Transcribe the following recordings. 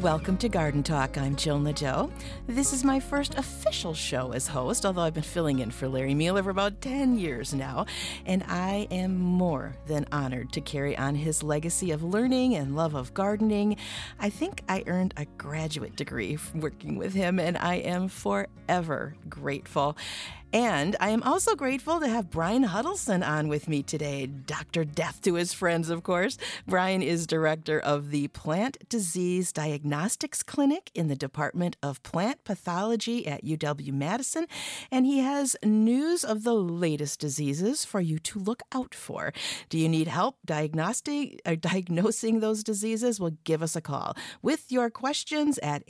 Welcome to Garden Talk. I'm Jill Nadeau. This is my first official show as host, although I've been filling in for Larry Mueller for about 10 years now, and I am more than honored to carry on his legacy of learning and love of gardening. I think I earned a graduate degree working with him, and I am forever grateful. And I am also grateful to have Brian Huddleston on with me today, Dr. Death to his friends, of course. Brian is director of the Plant Disease Diagnostics Clinic in the Department of Plant Pathology at UW-Madison, and he has news of the latest diseases for you to look out for. Do you need help diagnosing those diseases? Well, give us a call with your questions at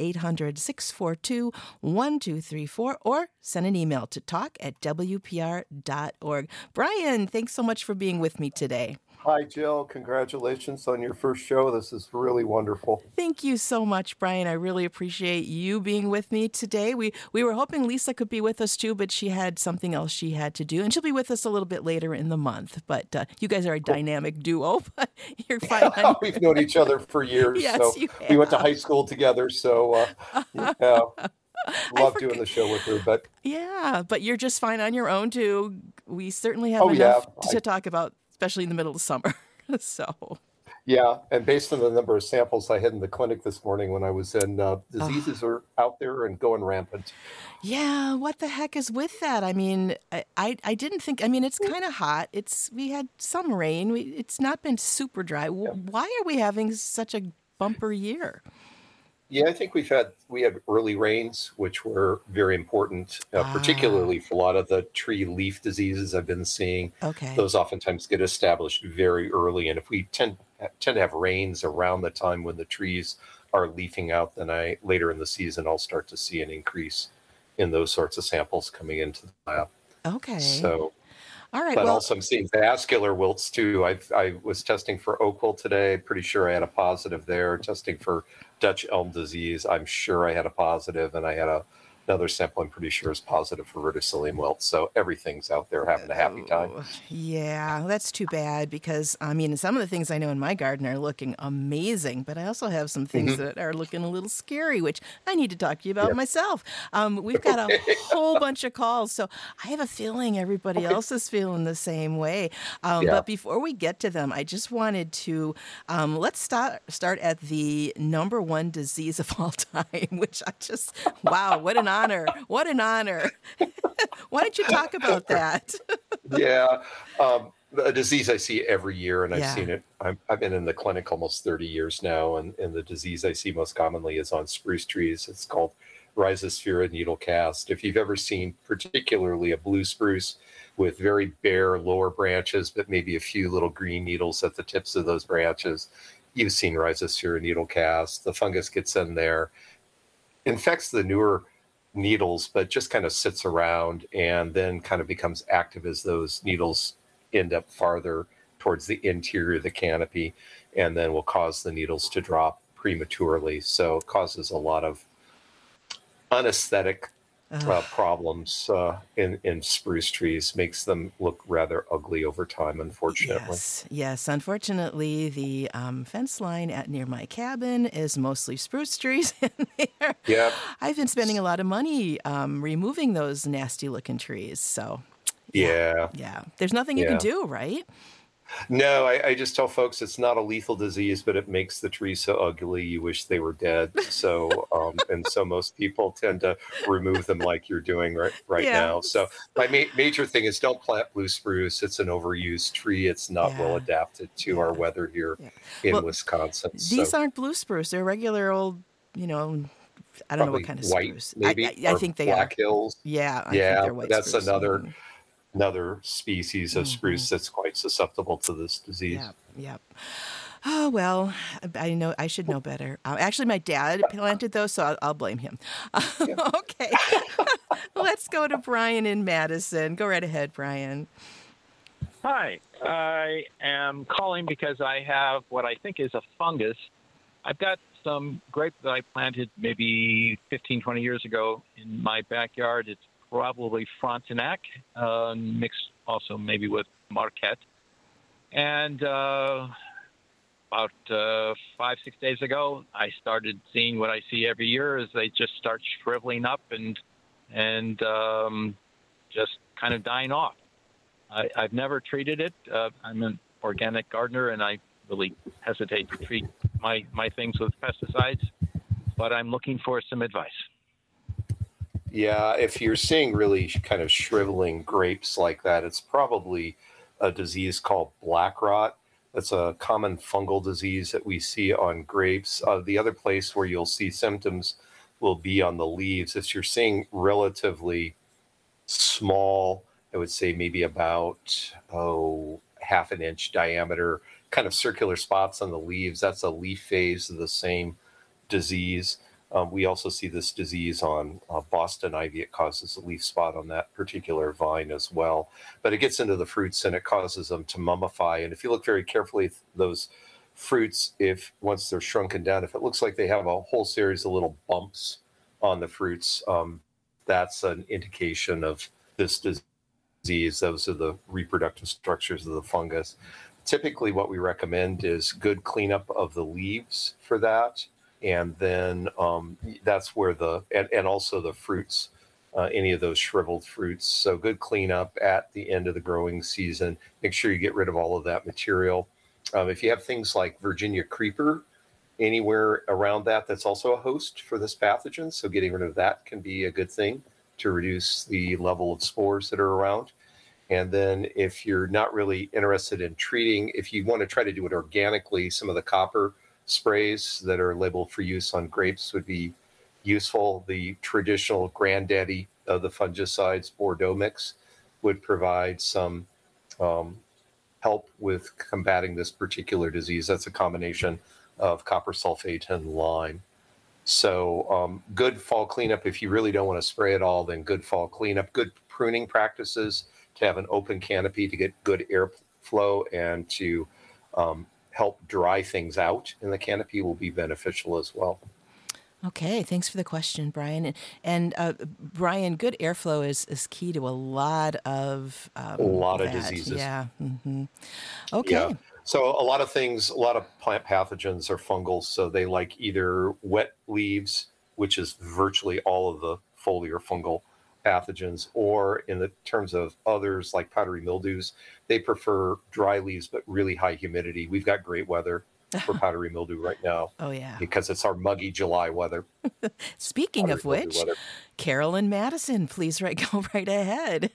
800-642-1234 or send an email to talk@wpr.org. Brian, thanks so much for being with me today. Hi, Jill. Congratulations on your first show. This is really wonderful. Thank you so much, Brian. I really appreciate you being with me today. We were hoping Lisa could be with us too, but she had something else she had to do, and she'll be with us a little bit later in the month. But you guys are a dynamic duo. But you're fine. We've known each other for years. Yes, so you have. We went to high school together, so yeah. Love doing the show with her, but you're just fine on your own too. We certainly have enough to talk about, especially in the middle of summer. So yeah, and based on the number of samples I had in the clinic this morning when I was in, diseases are out there and going rampant. Yeah, what the heck is with that? I mean, I didn't think. I mean, it's kind of hot. We had some rain. It's not been super dry. Yeah. Why are we having such a bumper year? Yeah, I think we had early rains, which were very important, particularly for a lot of the tree leaf diseases I've been seeing. Okay. Those oftentimes get established very early. And if we tend to have rains around the time when the trees are leafing out, then later in the season, I'll start to see an increase in those sorts of samples coming into the lab. Okay. So, all right. But also I'm seeing vascular wilts too. I was testing for oak wilt today. Pretty sure I had a positive there. Testing for Dutch elm disease, I'm sure I had a positive, and I had another sample I'm pretty sure is positive for verticillium wilt. So everything's out there having a happy time. Yeah, that's too bad because, I mean, some of the things I know in my garden are looking amazing, but I also have some things that are looking a little scary, which I need to talk to you about myself. We've got a whole bunch of calls, so I have a feeling everybody else is feeling the same way. But before we get to them, I just wanted to, let's start at the number one disease of all time, which wow, what an honor. What an honor. Why don't you talk about that? A disease I see every year, and I've seen it. I've been in the clinic almost 30 years now, and the disease I see most commonly is on spruce trees. It's called Rhizosphaera needlecast. If you've ever seen particularly a blue spruce with very bare lower branches, but maybe a few little green needles at the tips of those branches, you've seen Rhizosphaera needlecast. The fungus gets in there, infects the newer needles, but just kind of sits around and then kind of becomes active as those needles end up farther towards the interior of the canopy, and then will cause the needles to drop prematurely. So it causes a lot of unaesthetic problems in spruce trees, makes them look rather ugly over time, unfortunately. Yes. Unfortunately, the fence line near my cabin is mostly spruce trees in there. Yeah. I've been spending a lot of money removing those nasty-looking trees. So, yeah. There's nothing you can do, right? No, I just tell folks it's not a lethal disease, but it makes the tree so ugly you wish they were dead. So, and so most people tend to remove them like you're doing right now. So my major thing is don't plant blue spruce. It's an overused tree. It's not well adapted to our weather here in Wisconsin. These aren't blue spruce. They're regular old, I don't know what kind of white, spruce. Maybe. I think they Black are. Hills. Yeah, I think they're white that's spruce. another species of spruce that's quite susceptible to this disease. Yep. Oh, well, I should know better. Actually, my dad planted those, so I'll blame him. Okay. Let's go to Brian in Madison. Go right ahead, Brian. Hi. I am calling because I have what I think is a fungus. I've got some grape that I planted maybe 15, 20 years ago in my backyard. It's probably Frontenac, mixed also maybe with Marquette. And about 5-6 days ago, I started seeing what I see every year is they just start shriveling up and just kind of dying off. I've never treated it. I'm an organic gardener, and I really hesitate to treat my things with pesticides, but I'm looking for some advice. Yeah, if you're seeing really kind of shriveling grapes like that, it's probably a disease called black rot. That's a common fungal disease that we see on grapes. The other place where you'll see symptoms will be on the leaves. If you're seeing relatively small, I would say maybe about, half an inch diameter, kind of circular spots on the leaves, that's a leaf phase of the same disease. We also see this disease on Boston ivy. It causes a leaf spot on that particular vine as well. But it gets into the fruits and it causes them to mummify. And if you look very carefully at those fruits, if once they're shrunken down, if it looks like they have a whole series of little bumps on the fruits, that's an indication of this disease. Those are the reproductive structures of the fungus. Typically, what we recommend is good cleanup of the leaves for that. And then that's where and also the fruits, any of those shriveled fruits. So good cleanup at the end of the growing season. Make sure you get rid of all of that material. If you have things like Virginia creeper anywhere around that's also a host for this pathogen. So getting rid of that can be a good thing to reduce the level of spores that are around. And then if you're not really interested in treating, if you want to try to do it organically, some of the copper sprays that are labeled for use on grapes would be useful. The traditional granddaddy of the fungicides, Bordeaux mix, would provide some help with combating this particular disease. That's a combination of copper sulfate and lime. So good fall cleanup. If you really don't want to spray it all, then good fall cleanup. Good pruning practices to have an open canopy to get good airflow and to help dry things out in the canopy will be beneficial as well. Okay, thanks for the question, Brian. And Brian, good airflow is key to a lot of diseases. Yeah. Mm-hmm. Okay. Yeah. So a lot of plant pathogens are fungal. So they like either wet leaves, which is virtually all of the foliar fungal pathogens, or in the terms of others like powdery mildews, they prefer dry leaves but really high humidity. We've got great weather for powdery mildew right now. Oh yeah, because it's our muggy July weather. Speaking of which, Carol and Madison, please go right ahead.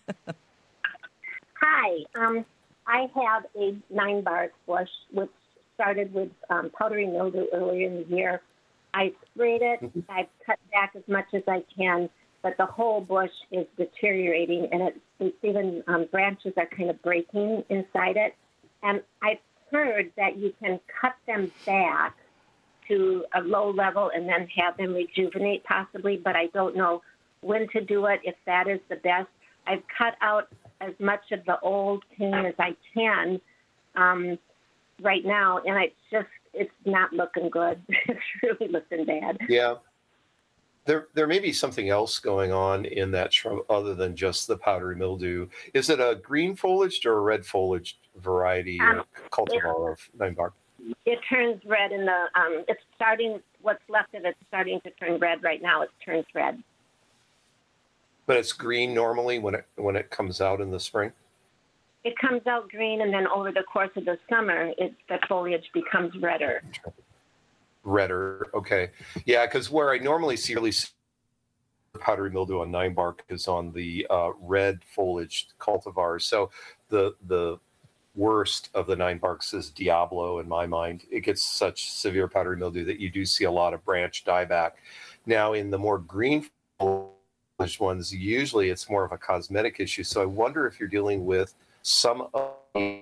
Hi, I have a 9-bark bush which started with powdery mildew earlier in the year. I sprayed it. I've cut back as much as I can, but the whole bush is deteriorating, and it's even branches are kind of breaking inside it. And I've heard that you can cut them back to a low level and then have them rejuvenate possibly, but I don't know when to do it, if that is the best. I've cut out as much of the old cane as I can right now, and it's not looking good. It's really looking bad. Yeah. There may be something else going on in that shrub other than just the powdery mildew. Is it a green foliaged or a red foliaged variety cultivar of 9-bark? It turns red in the it's starting. What's left of it's starting to turn red right now. It turns red. But it's green normally when it comes out in the spring. It comes out green, and then over the course of the summer, the foliage becomes redder. Redder, okay. Yeah, because where I normally see powdery mildew on 9-bark is on the red foliaged cultivars. So the worst of the 9-barks is Diablo in my mind. It gets such severe powdery mildew that you do see a lot of branch dieback. Now in the more green foliaged ones, usually it's more of a cosmetic issue. So I wonder if you're dealing with some of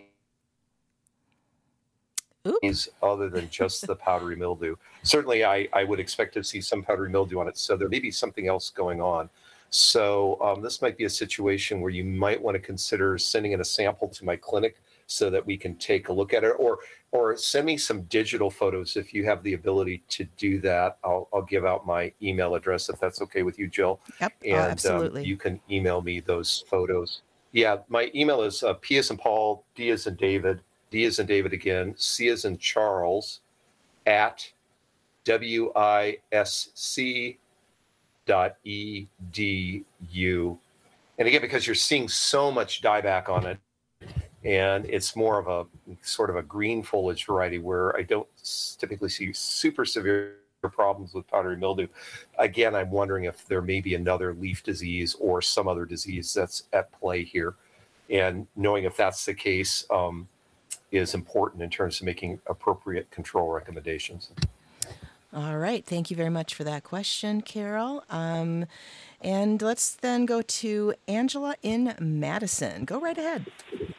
these other than just the powdery mildew. Certainly, I would expect to see some powdery mildew on it, so there may be something else going on. So this might be a situation where you might want to consider sending in a sample to my clinic so that we can take a look at it, or send me some digital photos if you have the ability to do that. I'll give out my email address if that's okay with you, Jill. Yep, and absolutely. You can email me those photos. Yeah, my email is P as in Paul, D as in David, D as in David again, C as in Charles, at wisc.edu. And again, because you're seeing so much dieback on it, and it's more of a sort of a green foliage variety where I don't typically see super severe problems with powdery mildew. Again, I'm wondering if there may be another leaf disease or some other disease that's at play here. And knowing if that's the case is important in terms of making appropriate control recommendations. All right. Thank you very much for that question, Carol. And let's then go to Angela in Madison. Go right ahead.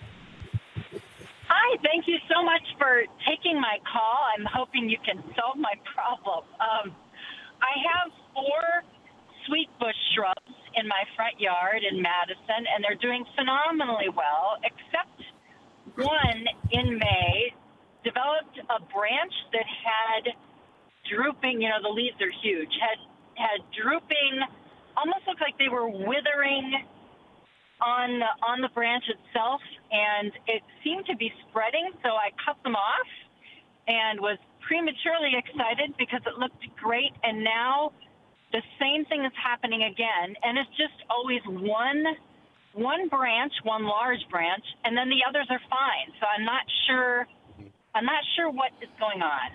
Hi, thank you so much for taking my call. I'm hoping you can solve my problem. I have 4 sweet bush shrubs in my front yard in Madison, and they're doing phenomenally well, except one in May developed a branch that had drooping, the leaves are huge, had drooping, almost looked like they were withering on the branch itself, and it seemed to be spreading, so I cut them off and was prematurely excited because it looked great, and now the same thing is happening again, and it's just always one branch, one large branch, and then the others are fine. So I'm not sure what is going on.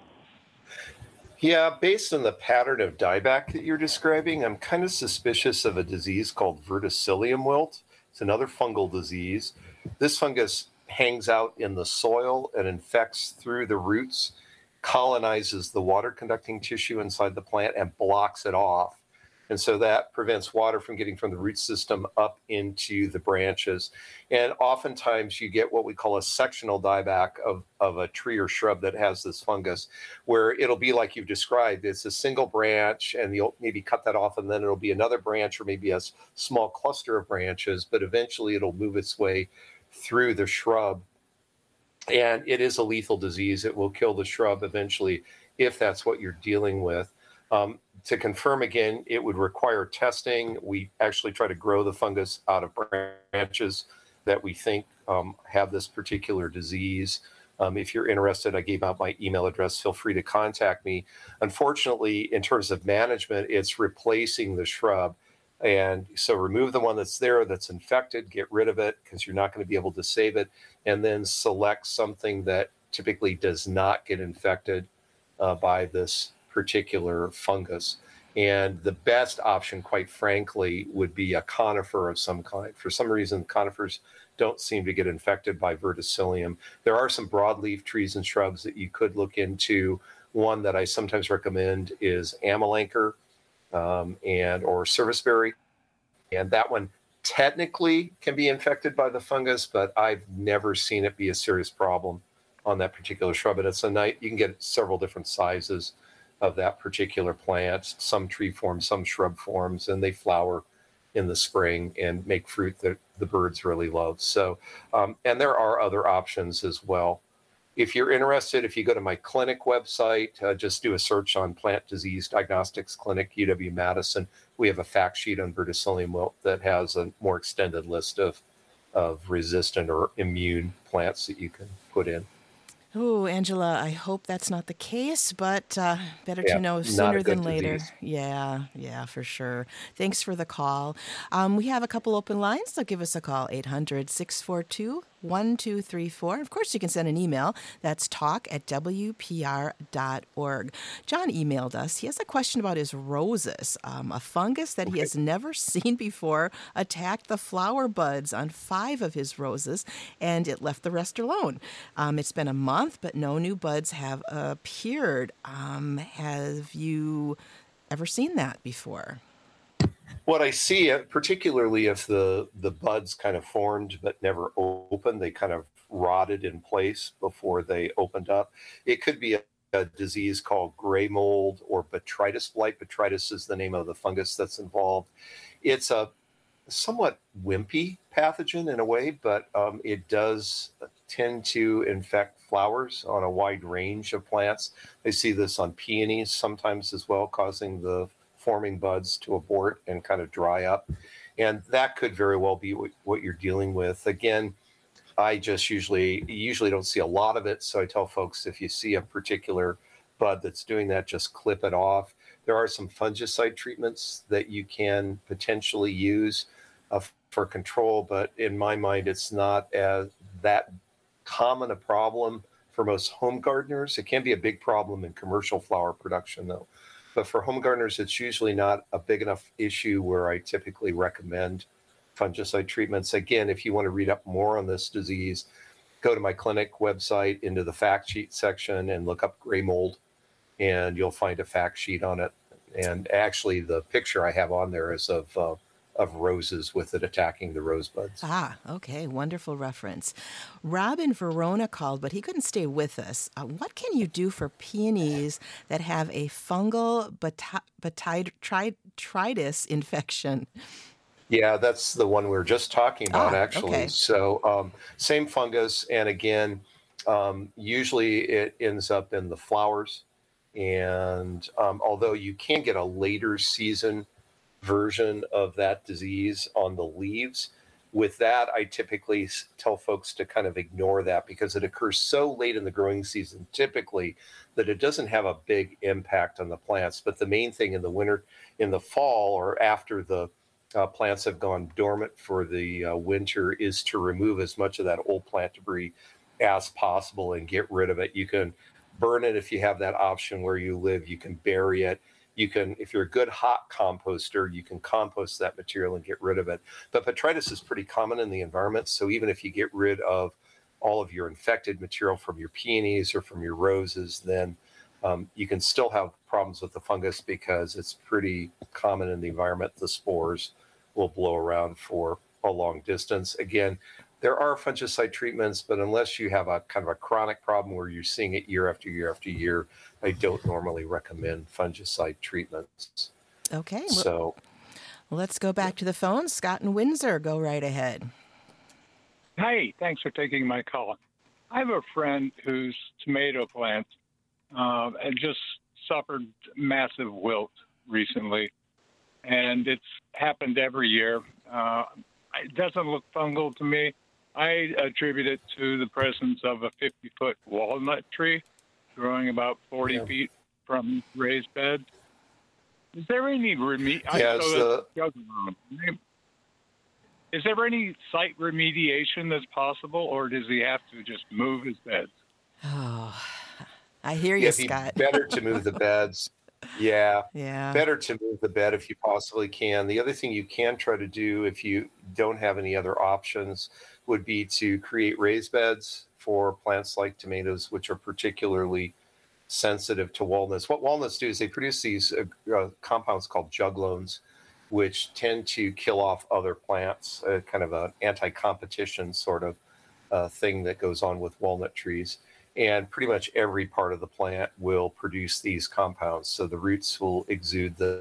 Yeah, based on the pattern of dieback that you're describing, I'm kind of suspicious of a disease called verticillium wilt. It's another fungal disease. This fungus hangs out in the soil and infects through the roots, colonizes the water-conducting tissue inside the plant, and blocks it off. And so that prevents water from getting from the root system up into the branches. And oftentimes you get what we call a sectional dieback of a tree or shrub that has this fungus, where it'll be like you've described. It's a single branch, and you'll maybe cut that off, and then it'll be another branch or maybe a small cluster of branches, but eventually it'll move its way through the shrub. And it is a lethal disease. It will kill the shrub eventually if that's what you're dealing with. To confirm again, it would require testing. We actually try to grow the fungus out of branches that we think have this particular disease. If you're interested, I gave out my email address. Feel free to contact me. Unfortunately, in terms of management, it's replacing the shrub. And so remove the one that's there that's infected, get rid of it because you're not going to be able to save it, and then select something that typically does not get infected by this particular fungus. And the best option, quite frankly, would be a conifer of some kind. For some reason, conifers don't seem to get infected by verticillium. There are some broadleaf trees and shrubs that you could look into. One that I sometimes recommend is amelancher or serviceberry. And that one technically can be infected by the fungus, but I've never seen it be a serious problem on that particular shrub. And it's you can get several different sizes of that particular plant, some tree forms, some shrub forms, and they flower in the spring and make fruit that the birds really love. So, and there are other options as well. If you're interested, if you go to my clinic website, just do a search on Plant Disease Diagnostics Clinic, UW-Madison. We have a fact sheet on verticillium wilt that has a more extended list of resistant or immune plants that you can put in. Oh, Angela, I hope that's not the case, but better to know sooner than later. Disease. Yeah, for sure. Thanks for the call. We have a couple open lines, so give us a call, 800-642-1234. Of course, you can send an email. That's talk@wpr.org. John emailed us. He has a question about his roses. A fungus that he has never seen before attacked the flower buds on 5 of his roses, and it left the rest alone. It's been a month, but no new buds have appeared. Have you ever seen that before? What I see, particularly if the buds kind of formed but never opened, they kind of rotted in place before they opened up. It could be a disease called gray mold or botrytis blight. Botrytis is the name of the fungus that's involved. It's a somewhat wimpy pathogen in a way, but it does tend to infect flowers on a wide range of plants. I see this on peonies sometimes as well, causing the forming buds to abort and kind of dry up. And that could very well be what you're dealing with. Again, I just usually don't see a lot of it. So I tell folks, if you see a particular bud that's doing that, just clip it off. There are some fungicide treatments that you can potentially use for control, but in my mind, it's not as that common a problem for most home gardeners. It can be a big problem in commercial flower production, though. But for home gardeners, it's usually not a big enough issue where I typically recommend fungicide treatments. Again, if you want to read up more on this disease, go to my clinic website into the fact sheet section and look up gray mold, and you'll find a fact sheet on it. And actually, the picture I have on there is of roses with it attacking the rosebuds. Ah, okay. Wonderful reference. Rob in Verona called, but he couldn't stay with us. What can you do for peonies that have a fungal botrytis infection? Yeah, that's the one we were just talking about, actually. Okay. So same fungus. And again, usually it ends up in the flowers. And although you can get a later season version of that disease on the leaves, with that, I typically tell folks to kind of ignore that because it occurs so late in the growing season, typically, that it doesn't have a big impact on the plants. But the main thing in the winter, in the fall, or after the plants have gone dormant for the winter, is to remove as much of that old plant debris as possible and get rid of it. You can burn it if you have that option where you live. You can bury it. You can, if you're a good hot composter, you can compost that material and get rid of it. But botrytis is pretty common in the environment. So even if you get rid of all of your infected material from your peonies or from your roses, then you can still have problems with the fungus because it's pretty common in the environment. The spores will blow around for a long distance. Again, there are fungicide treatments, but unless you have a kind of a chronic problem where you're seeing it year after year after year, I don't normally recommend fungicide treatments. Okay. So let's go back to the phone. Scott in Windsor, go right ahead. Hi, thanks for taking my call. I have a friend whose tomato plant had just suffered massive wilt recently, and it's happened every year. It doesn't look fungal to me. I attribute it to the presence of a 50-foot walnut tree growing about 40 feet from raised bed. Is there any Is there any site remediation that's possible, or does he have to just move his beds? Oh, I hear you, Scott. Better to move the beds. Yeah. Yeah. Better to move the bed if you possibly can. The other thing you can try to do if you don't have any other options would be to create raised beds for plants like tomatoes, which are particularly sensitive to walnuts. What walnuts do is they produce these compounds called juglones, which tend to kill off other plants, kind of an anti-competition sort of thing that goes on with walnut trees. And pretty much every part of the plant will produce these compounds. So the roots will exude the...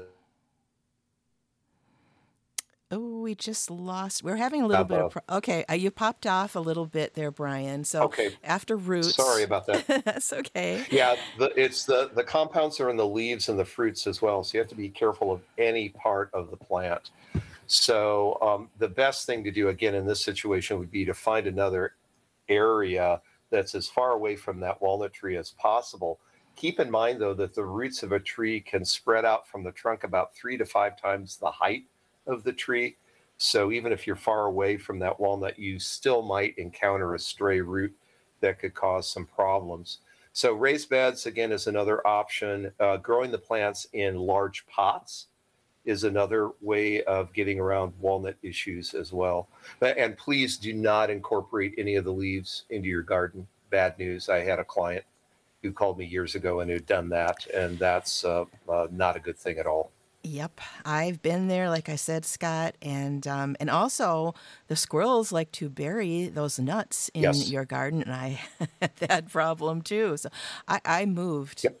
Oh, we just lost. We're having a little bit of... Okay, you popped off a little bit there, Brian. So after roots... Sorry about that. That's okay. Yeah, the compounds are in the leaves and the fruits as well. So you have to be careful of any part of the plant. So the best thing to do, again, in this situation would be to find another area that's as far away from that walnut tree as possible. Keep in mind, though, that the roots of a tree can spread out from the trunk about 3 to 5 times the height of the tree. So even if you're far away from that walnut, you still might encounter a stray root that could cause some problems. So raised beds, again, is another option. Growing the plants in large pots is another way of getting around walnut issues as well. And please do not incorporate any of the leaves into your garden. Bad news. I had a client who called me years ago and who'd done that, and that's not a good thing at all. Yep, I've been there, like I said, Scott, and also the squirrels like to bury those nuts in your garden, and I had that problem too. So I moved. Yep.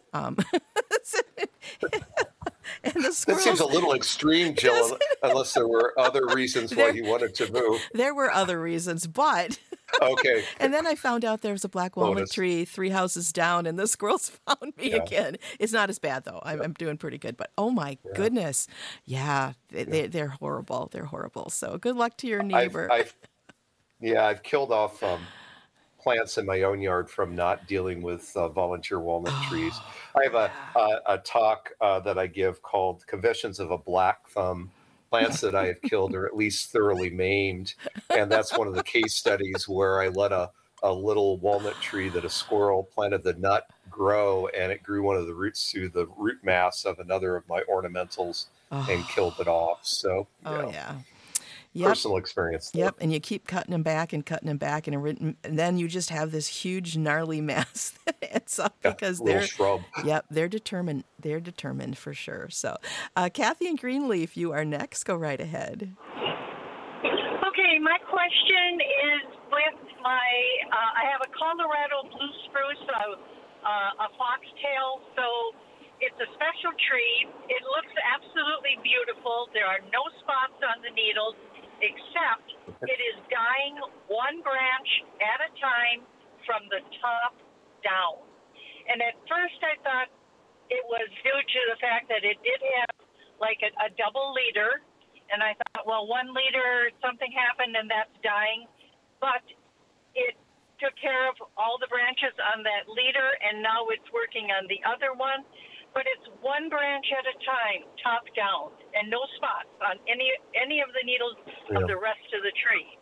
And the squirrels, that seems a little extreme, Jill, unless there were other reasons why you wanted to move. There were other reasons, but... Okay. And then I found out there was a black walnut tree 3 houses down, and the squirrels found me again. It's not as bad, though. I'm doing pretty good. But, oh, my goodness. Yeah, they're horrible. They're horrible. So good luck to your neighbor. Yeah, I've killed off plants in my own yard from not dealing with volunteer walnut trees. I have a talk that I give called Confessions of a Black Thumb. Plants that I have killed or at least thoroughly maimed. And that's one of the case studies where I let a little walnut tree that a squirrel planted the nut grow, and it grew one of the roots through the root mass of another of my ornamentals and killed it off. So, yeah. Yep. Personal experience. Though. Yep, and you keep cutting them back, and then you just have this huge gnarly mass that ends up because they're shrub. Yep, they're determined. They're determined for sure. So, Kathy in Greenleaf, you are next. Go right ahead. Okay, my question is with my. I have a Colorado blue spruce, a foxtail. So it's a special tree. It looks absolutely beautiful. There are no spots on the needles, except it is dying one branch at a time from the top down. And at first I thought it was due to the fact that it did have like a double leader. And I thought, well, 1 liter, something happened and that's dying. But it took care of all the branches on that leader, and now it's working on the other one. But it's one branch at a time, top down, and no spots on any of the needles of the rest of the tree.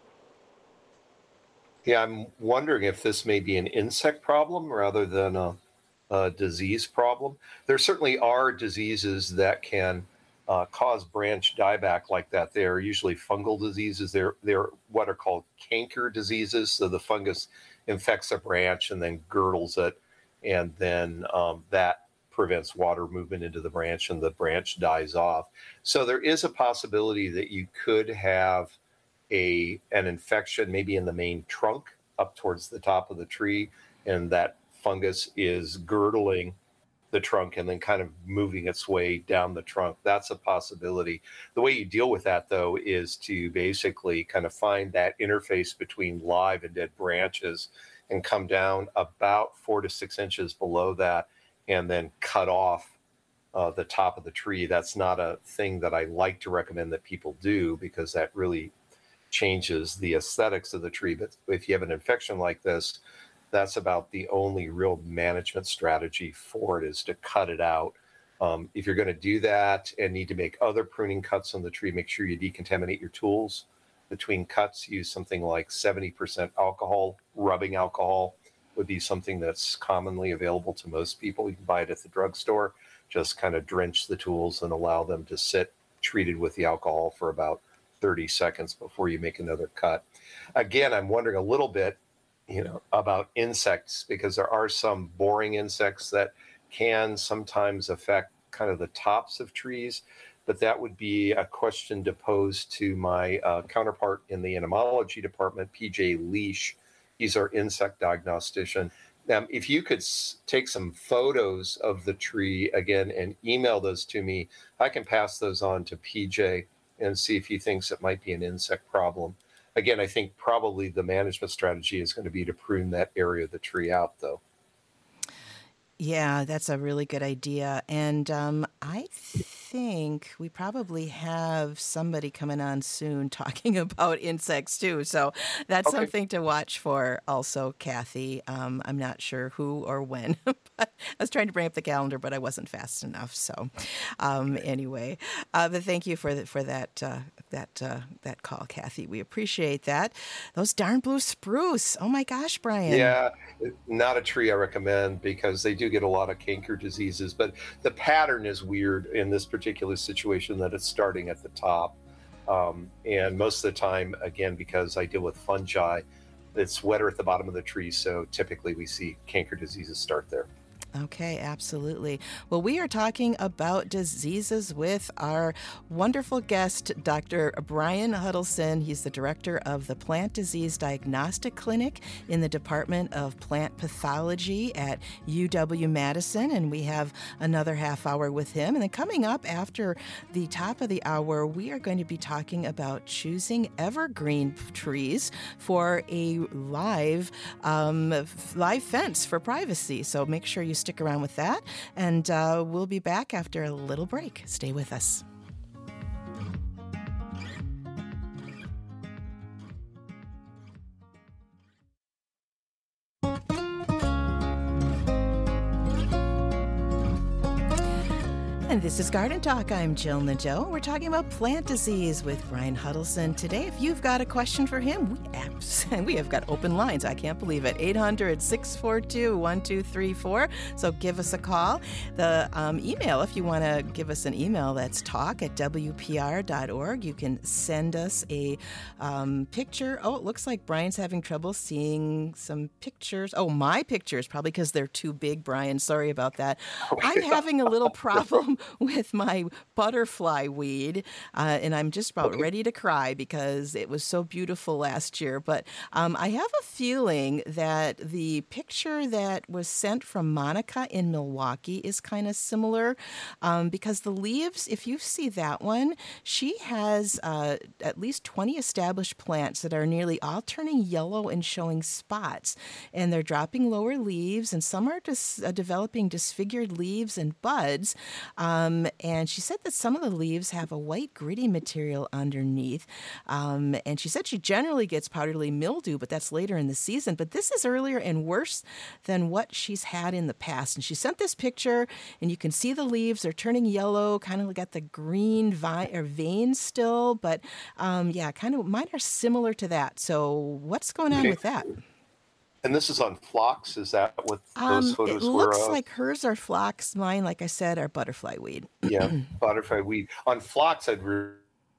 Yeah, I'm wondering if this may be an insect problem rather than a disease problem. There certainly are diseases that can cause branch dieback like that. They're usually fungal diseases. They're what are called canker diseases. So the fungus infects a branch and then girdles it, and then that prevents water movement into the branch, and the branch dies off. So there is a possibility that you could have an infection maybe in the main trunk up towards the top of the tree, and that fungus is girdling the trunk and then kind of moving its way down the trunk. That's a possibility. The way you deal with that, though, is to basically kind of find that interface between live and dead branches and come down about 4 to 6 inches below that, and then cut off the top of the tree. That's not a thing that I like to recommend that people do, because that really changes the aesthetics of the tree. But if you have an infection like this, that's about the only real management strategy for it, is to cut it out. If you're going to do that and need to make other pruning cuts on the tree, make sure you decontaminate your tools between cuts. Use something like 70% alcohol. Rubbing alcohol would be something that's commonly available to most people. You can buy it at the drugstore. Just kind of drench the tools and allow them to sit treated with the alcohol for about 30 seconds before you make another cut. Again, I'm wondering a little bit, about insects, because there are some boring insects that can sometimes affect kind of the tops of trees. But that would be a question to pose to my counterpart in the entomology department, PJ Leash. He's our insect diagnostician. If you could take some photos of the tree again and email those to me, I can pass those on to PJ and see if he thinks it might be an insect problem. Again, I think probably the management strategy is going to be to prune that area of the tree out, though. Yeah, that's a really good idea. And I think we probably have somebody coming on soon talking about insects too. So that's something to watch for also, Kathy. I'm not sure who or when. But I was trying to bring up the calendar, but I wasn't fast enough. So anyway, but thank you for that call, Kathy. We appreciate that. Those darn blue spruce. Oh my gosh, Brian. Yeah, not a tree I recommend, because they do get a lot of canker diseases, but the pattern is weird in this particular situation, that it's starting at the top. And most of the time, again, because I deal with fungi, it's wetter at the bottom of the tree. So typically we see canker diseases start there. Okay, absolutely. Well, we are talking about diseases with our wonderful guest, Dr. Brian Huddleston. He's the director of the Plant Disease Diagnostic Clinic in the Department of Plant Pathology at UW-Madison, and we have another half hour with him. And then coming up after the top of the hour, we are going to be talking about choosing evergreen trees for a live fence for privacy. So make sure you stick around with that, and we'll be back after a little break. Stay with us. And this is Garden Talk. I'm Jill Nadeau. We're talking about plant disease with Brian Huddleston. Today, if you've got a question for him, we have got open lines. I can't believe it. 800-642-1234. So give us a call. The email, if you want to give us an email, that's talk@wpr.org. You can send us a picture. Oh, it looks like Brian's having trouble seeing some pictures. Oh, my pictures, probably because they're too big, Brian. Sorry about that. I'm having a little problem with my butterfly weed, and I'm just about ready to cry because it was so beautiful last year. But I have a feeling that the picture that was sent from Monica in Milwaukee is kind of similar because the leaves, if you see that one, she has at least 20 established plants that are nearly all turning yellow and showing spots, and they're dropping lower leaves, and some are just developing disfigured leaves and buds. And she said that some of the leaves have a white gritty material underneath. And she said she generally gets powdery mildew, but that's later in the season. But this is earlier and worse than what she's had in the past. And she sent this picture, and you can see the leaves are turning yellow, kind of got the green veins still. But yeah, kind of mine are similar to that. So what's going on with that? And this is on phlox. Is that what those photos were? It looks like hers are phlox. Mine, like I said, are butterfly weed. Yeah, butterfly weed. On phlox, I'd really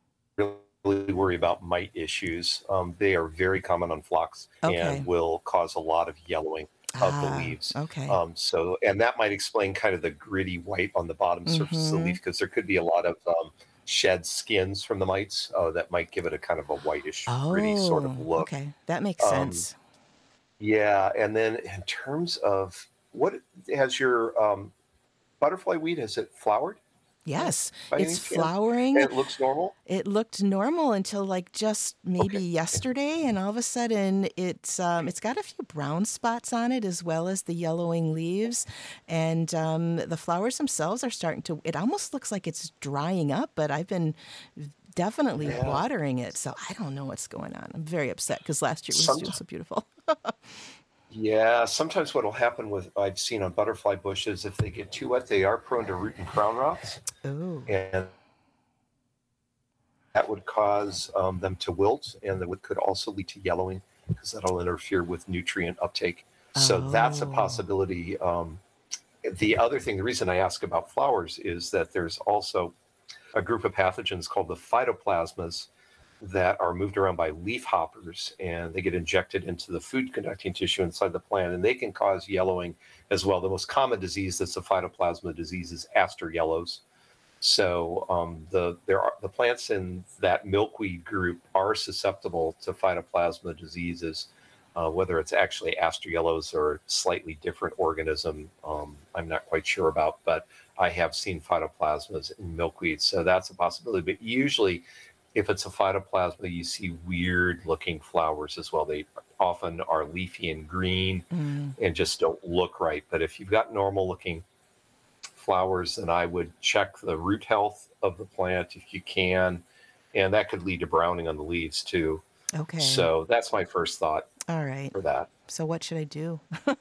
worry about mite issues. They are very common on phlox and will cause a lot of yellowing of the leaves. Okay. And that might explain kind of the gritty white on the bottom surface of the leaf, because there could be a lot of shed skins from the mites that might give it a kind of a whitish, gritty sort of look. Okay, that makes sense. Yeah, and then in terms of what has your butterfly weed, has it flowered? Yes, it's flowering. And it looks normal? It looked normal until like just maybe yesterday, and all of a sudden it's got a few brown spots on it as well as the yellowing leaves, and the flowers themselves are starting to, it almost looks like it's drying up, but I've been definitely watering it, so I don't know what's going on. I'm very upset because last year it was doing so beautiful. Yeah, sometimes what will happen with, I've seen on butterfly bushes, if they get too wet, they are prone to root and crown rots. Oh. And that would cause them to wilt, and that could also lead to yellowing because that'll interfere with nutrient uptake. So that's a possibility. The other thing, the reason I ask about flowers is that there's also a group of pathogens called the phytoplasmas that are moved around by leaf hoppers, and they get injected into the food conducting tissue inside the plant, and they can cause yellowing as well. The most common disease that's a phytoplasma disease is aster yellows. So the plants in that milkweed group are susceptible to phytoplasma diseases, whether it's actually aster yellows or a slightly different organism, I'm not quite sure about, but I have seen phytoplasmas in milkweed, so that's a possibility. But usually, if it's a phytoplasma, you see weird-looking flowers as well. They often are leafy and green and just don't look right. But if you've got normal-looking flowers, then I would check the root health of the plant if you can, and that could lead to browning on the leaves too. Okay. So that's my first thought. All right. For that. So what should I do?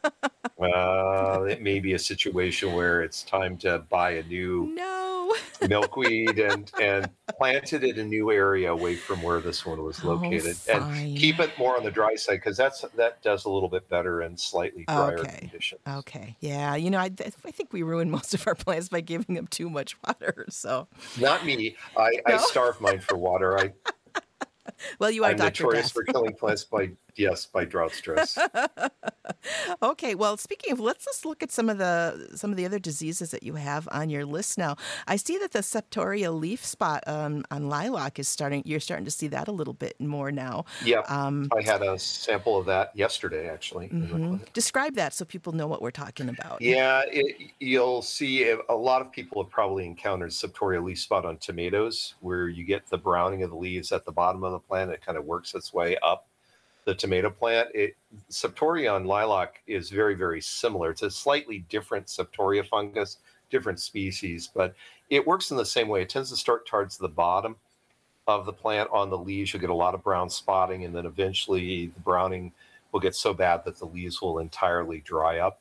It may be a situation where it's time to buy a new milkweed and plant it in a new area away from where this one was located, and keep it more on the dry side, because that does a little bit better in slightly drier conditions. Okay. Yeah. You know, I think we ruined most of our plants by giving them too much water. So not me. I starve mine for water. Well, you are I'm Dr. notorious Death. for killing plants by drought stress. Okay, well, speaking of, let's just look at some of the other diseases that you have on your list now. I see that the septoria leaf spot on lilac is you're starting to see that a little bit more now. Yeah, I had a sample of that yesterday, actually. Describe that so people know what we're talking about. Yeah, you'll see a lot of people have probably encountered septoria leaf spot on tomatoes, where you get the browning of the leaves at the bottom of the plant. It kind of works its way up the tomato plant. Septoria on lilac is very, very similar. It's a slightly different septoria fungus, different species, but it works in the same way. It tends to start towards the bottom of the plant on the leaves. You'll get a lot of brown spotting, and then eventually the browning will get so bad that the leaves will entirely dry up.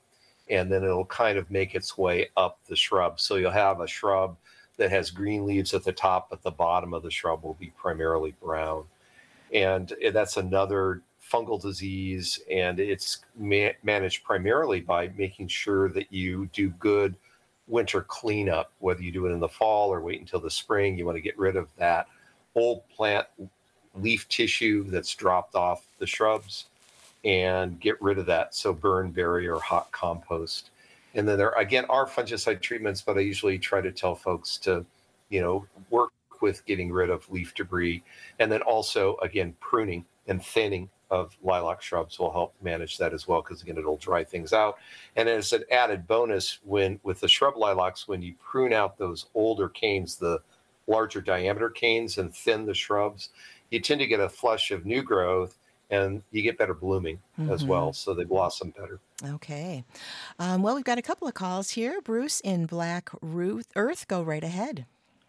and then it'll kind of make its way up the shrub. So you'll have a shrub that has green leaves at the top, but the bottom of the shrub will be primarily brown. And that's another fungal disease, and it's managed primarily by making sure that you do good winter cleanup, whether you do it in the fall or wait until the spring. You want to get rid of that old plant leaf tissue that's dropped off the shrubs and get rid of that. So burn, bury, or hot compost. And then there, again, are fungicide treatments, but I usually try to tell folks to, work with getting rid of leaf debris. And then also, again, pruning and thinning of lilac shrubs will help manage that as well, because again, it'll dry things out. And as an added bonus, with the shrub lilacs, when you prune out those older canes, the larger diameter canes, and thin the shrubs, you tend to get a flush of new growth, and you get better blooming as well, so they blossom better. Okay. Well, we've got a couple of calls here. Bruce in Black Earth, go right ahead.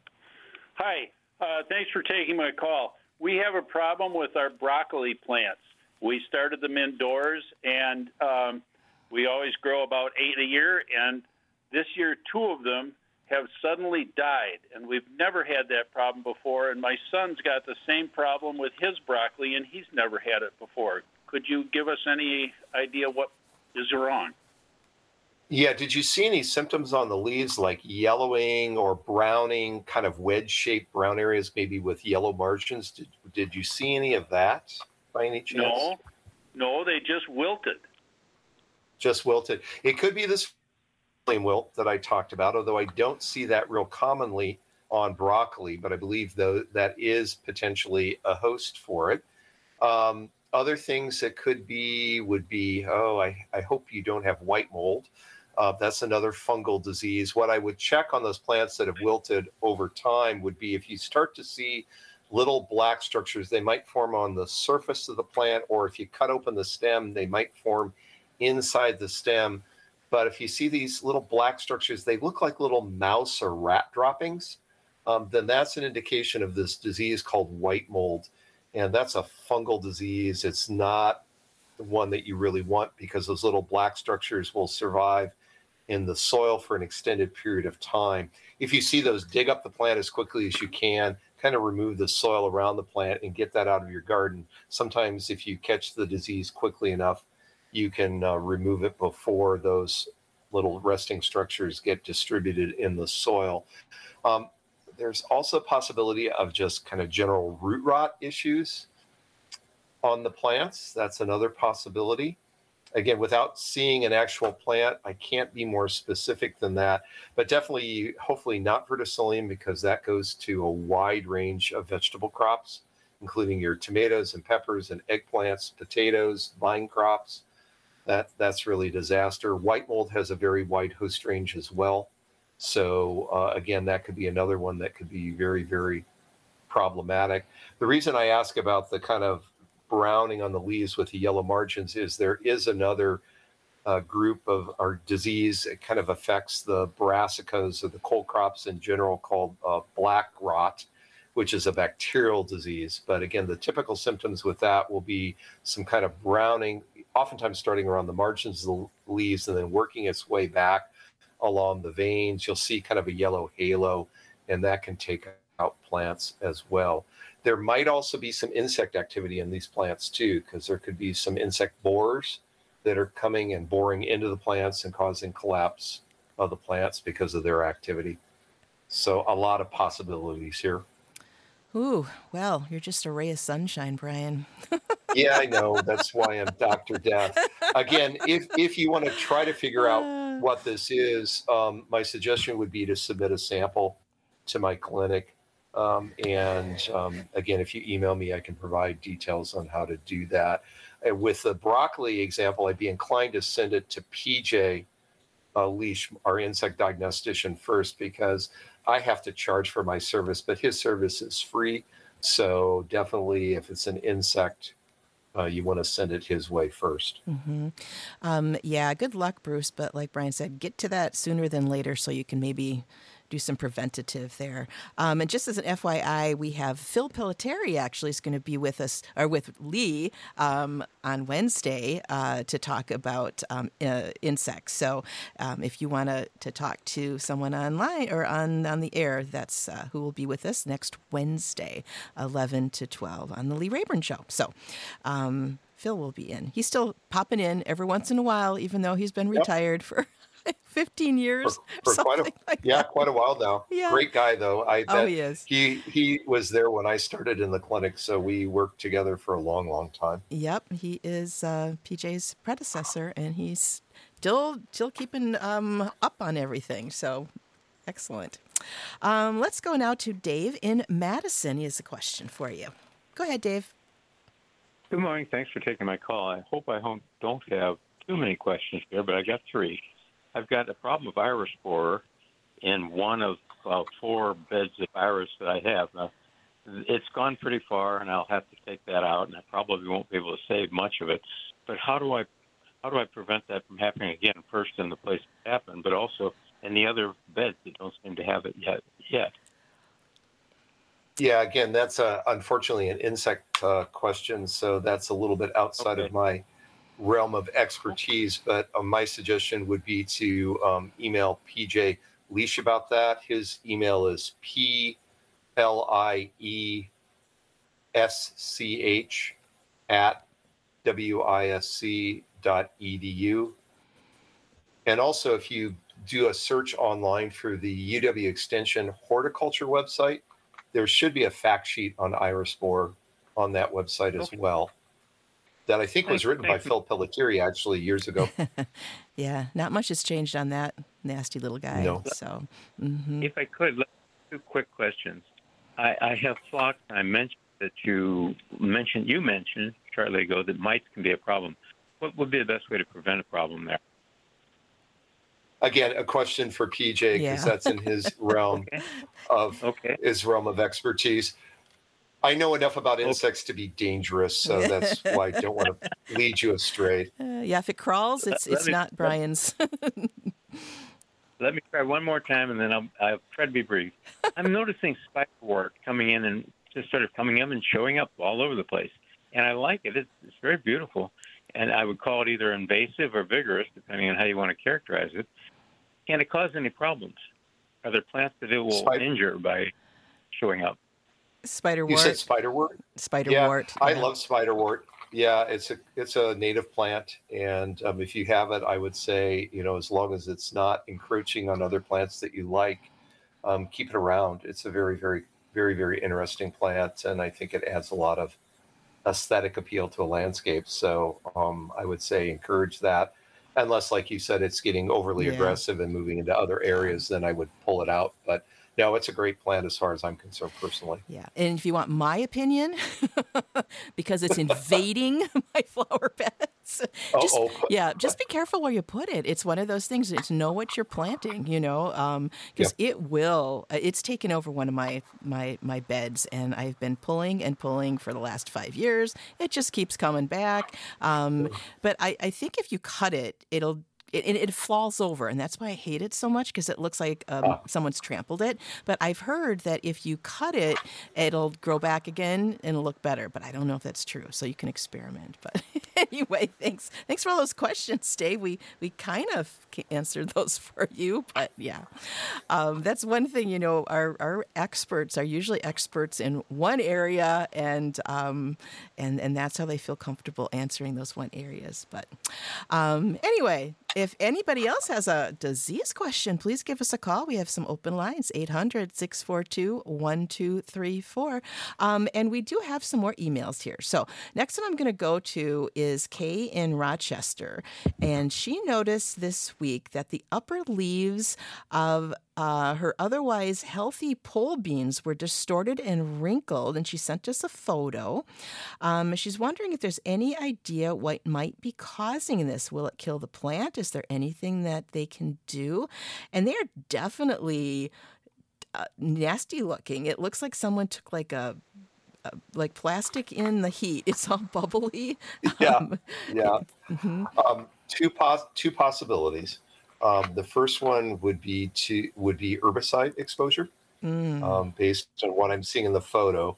Hi. Thanks for taking my call. We have a problem with our broccoli plants. We started them indoors, and we always grow about 8 a year, and this year 2 of them have suddenly died, and we've never had that problem before, and my son's got the same problem with his broccoli, and he's never had it before. Could you give us any idea what is wrong? Yeah, did you see any symptoms on the leaves, like yellowing or browning, kind of wedge-shaped brown areas, maybe with yellow margins? Did you see any of that by any chance? No, they just wilted. Just wilted. It could be this flame wilt that I talked about, although I don't see that real commonly on broccoli, but I believe though that is potentially a host for it. Other things that could be would be, I hope you don't have white mold. That's another fungal disease. What I would check on those plants that have wilted over time would be if you start to see little black structures, they might form on the surface of the plant, or if you cut open the stem, they might form inside the stem. But if you see these little black structures, they look like little mouse or rat droppings, then that's an indication of this disease called white mold. And that's a fungal disease. It's not the one that you really want, because those little black structures will survive in the soil for an extended period of time. If you see those, dig up the plant as quickly as you can, kind of remove the soil around the plant and get that out of your garden. Sometimes if you catch the disease quickly enough, you can remove it before those little resting structures get distributed in the soil. There's also a possibility of just kind of general root rot issues on the plants. That's another possibility. Again, without seeing an actual plant, I can't be more specific than that. But definitely, hopefully not verticillium, because that goes to a wide range of vegetable crops, including your tomatoes and peppers and eggplants, potatoes, vine crops. That's really a disaster. White mold has a very wide host range as well. So again, that could be another one that could be very, very problematic. The reason I ask about the kind of browning on the leaves with the yellow margins is there is another group of our disease. It kind of affects the brassicas or the cold crops in general, called black rot, which is a bacterial disease. But again, the typical symptoms with that will be some kind of browning, oftentimes starting around the margins of the leaves and then working its way back along the veins. You'll see kind of a yellow halo, and that can take out plants as well. There might also be some insect activity in these plants too, because there could be some insect borers that are coming and boring into the plants and causing collapse of the plants because of their activity. So a lot of possibilities here. Ooh, well, you're just a ray of sunshine, Brian. Yeah, I know. That's why I'm Dr. Death. Again, if you want to try to figure out what this is, my suggestion would be to submit a sample to my clinic. Again, if you email me, I can provide details on how to do that. And with the broccoli example, I'd be inclined to send it to PJ Leash, our insect diagnostician, first, because I have to charge for my service, but his service is free. So definitely, if it's an insect, you want to send it his way first. Mm-hmm. Yeah, good luck, Bruce. But like Brian said, get to that sooner than later so you can maybe do some preventative there. And just as an FYI, we have Phil Pelletieri actually is going to be with us, or with Lee, on Wednesday to talk about insects. So if you want to talk to someone online or on the air, that's who will be with us next Wednesday, 11 to 12 on the Lee Rayburn Show. So Phil will be in. He's still popping in every once in a while, even though he's been retired for 15 years. For quite a while now. Yeah. Great guy, though. He is. He was there when I started in the clinic, so we worked together for a long, long time. Yep, he is PJ's predecessor, and he's still keeping up on everything. So excellent. Let's go now to Dave in Madison. He has a question for you. Go ahead, Dave. Good morning. Thanks for taking my call. I hope I don't have too many questions here, but I got 3. I've got a problem of iris borer in one of 4 beds of iris that I have. Now, it's gone pretty far, and I'll have to take that out, and I probably won't be able to save much of it. But how do I prevent that from happening again? First in the place it happened, but also in the other beds that don't seem to have it yet. Yeah, again, that's unfortunately an insect question, so that's a little bit outside of my realm of expertise. But my suggestion would be to email PJ Leash about that. His email is pliesch@wisc.edu. And also, if you do a search online for the UW Extension horticulture website, there should be a fact sheet on iris borer on that website as well, that I think was written by Phil Pelletieri actually years ago. Yeah, not much has changed on that nasty little guy. No. So, If I could, 2 quick questions. I have thought, I mentioned that you mentioned shortly ago that mites can be a problem. What would be the best way to prevent a problem there? Again, a question for PJ, because that's in his realm of expertise. I know enough about insects to be dangerous, so that's why I don't want to lead you astray. If it crawls, it's not Brian's. Let me try one more time, and then I'll try to be brief. I'm noticing spiderwort coming in and just sort of coming in and showing up all over the place, and I like it. It's very beautiful, and I would call it either invasive or vigorous, depending on how you want to characterize it. Can it cause any problems? Are there plants that it will injure by showing up? Spiderwort. You said spiderwort? Spiderwort. Yeah, I love spiderwort. Yeah, it's a native plant, and if you have it, I would say, as long as it's not encroaching on other plants that you like, keep it around. It's a very, very, very, very interesting plant, and I think it adds a lot of aesthetic appeal to a landscape. So I would say encourage that. Unless, like you said, it's getting overly aggressive and moving into other areas, then I would pull it out. But no, it's a great plant as far as I'm concerned personally. Yeah. And if you want my opinion, because it's invading my flower beds, just be careful where you put it. It's one of those things. It's know what you're planting, because it's taken over one of my beds, and I've been pulling and pulling for the last 5 years. It just keeps coming back. But I think if you cut it, it falls over, and that's why I hate it so much, because it looks like someone's trampled it. But I've heard that if you cut it, it'll grow back again and it'll look better. But I don't know if that's true, so you can experiment. But anyway, thanks for all those questions, Dave. We kind of answered those for you, but that's one thing. Our experts are usually experts in one area, and that's how they feel comfortable answering those one areas. But anyway. If anybody else has a disease question, please give us a call. We have some open lines, 800-642-1234. And we do have some more emails here. So next one I'm going to go to is Kay in Rochester. And she noticed this week that the upper leaves of her otherwise healthy pole beans were distorted and wrinkled, and she sent us a photo. She's wondering if there's any idea what might be causing this. Will it kill the plant? Is there anything that they can do? And they're definitely nasty looking. It looks like someone took like plastic in the heat. It's all bubbly. Two possibilities. The first one would be herbicide exposure, based on what I'm seeing in the photo.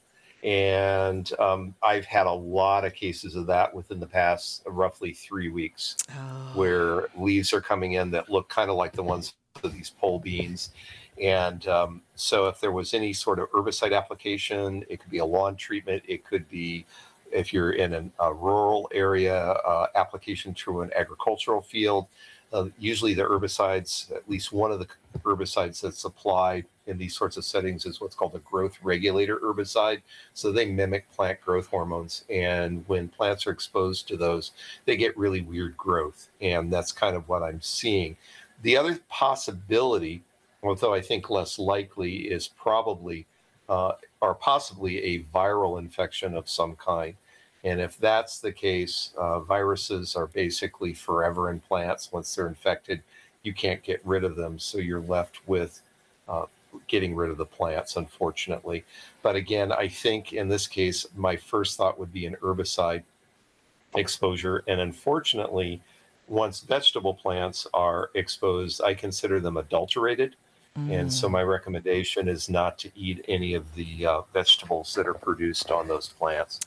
And I've had a lot of cases of that within the past roughly 3 weeks, where leaves are coming in that look kind of like the ones of these pole beans. And so if there was any sort of herbicide application, it could be a lawn treatment, it could be, if you're in a rural area, application to an agricultural field. Usually the herbicides, at least one of the herbicides that's applied in these sorts of settings is what's called a growth regulator herbicide. So they mimic plant growth hormones. And when plants are exposed to those, they get really weird growth. And that's kind of what I'm seeing. The other possibility, although I think less likely, is probably or possibly a viral infection of some kind. And if that's the case, viruses are basically forever in plants. Once they're infected, you can't get rid of them. So you're left with getting rid of the plants, unfortunately. But again, I think in this case, my first thought would be an herbicide exposure. And unfortunately, once vegetable plants are exposed, I consider them adulterated. And so my recommendation is not to eat any of the vegetables that are produced on those plants.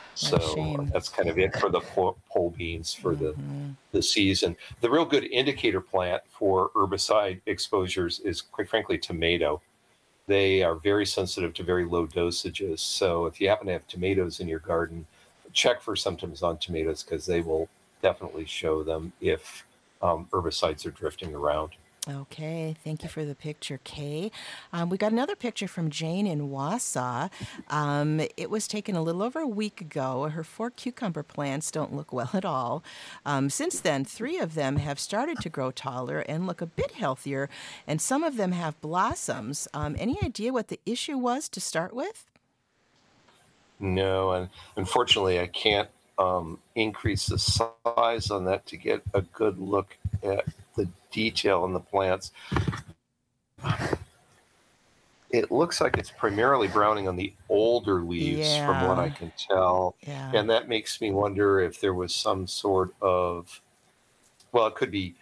So that's kind of it for the pole beans for the season. The real good indicator plant for herbicide exposures is, quite frankly, tomato. They are very sensitive to very low dosages. So if you happen to have tomatoes in your garden, check for symptoms on tomatoes, because they will definitely show them if herbicides are drifting around. Okay, thank you for the picture, Kay. We got another picture from Jane in Wausau. It was taken a little over a week ago. Her 4 cucumber plants don't look well at all. Since then, 3 of them have started to grow taller and look a bit healthier, and some of them have blossoms. Any idea what the issue was to start with? No, and unfortunately, I can't increase the size on that to get a good look at the detail in the plants. It looks like it's primarily browning on the older leaves, from what I can tell. And that makes me wonder if there was some sort of, well, it could be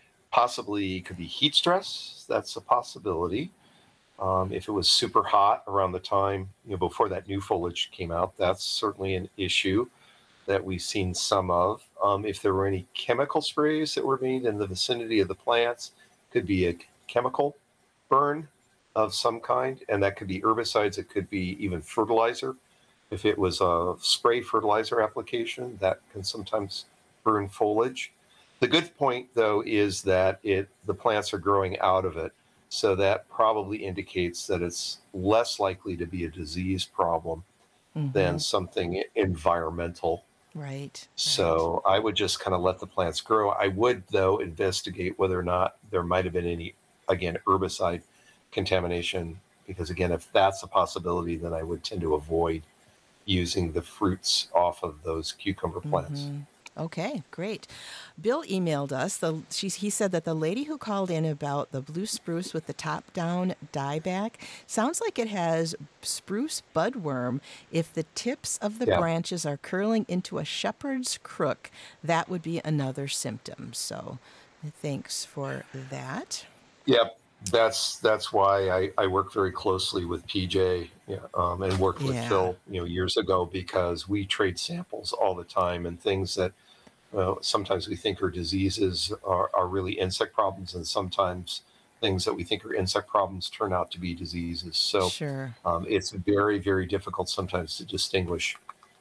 heat stress. That's a possibility. If it was super hot around the time, before that new foliage came out, that's certainly an issue that we've seen some of. If there were any chemical sprays that were made in the vicinity of the plants, could be a chemical burn of some kind, and that could be herbicides, it could be even fertilizer. If it was a spray fertilizer application, that can sometimes burn foliage. The good point, though, is that the plants are growing out of it, so that probably indicates that it's less likely to be a disease problem than something environmental. Right. So I would just kind of let the plants grow. I would, though, investigate whether or not there might have been any, again, herbicide contamination, because, again, if that's a possibility, then I would tend to avoid using the fruits off of those cucumber plants. Okay, great. Bill emailed us. He said that the lady who called in about the blue spruce with the top-down dieback sounds like it has spruce budworm. If the tips of the branches are curling into a shepherd's crook, that would be another symptom. So thanks for that. Yep. That's why I work very closely with PJ and worked with Phil years ago, because we trade samples all the time, and things that sometimes we think are diseases are really insect problems, and sometimes things that we think are insect problems turn out to be diseases. So it's very, very difficult sometimes to distinguish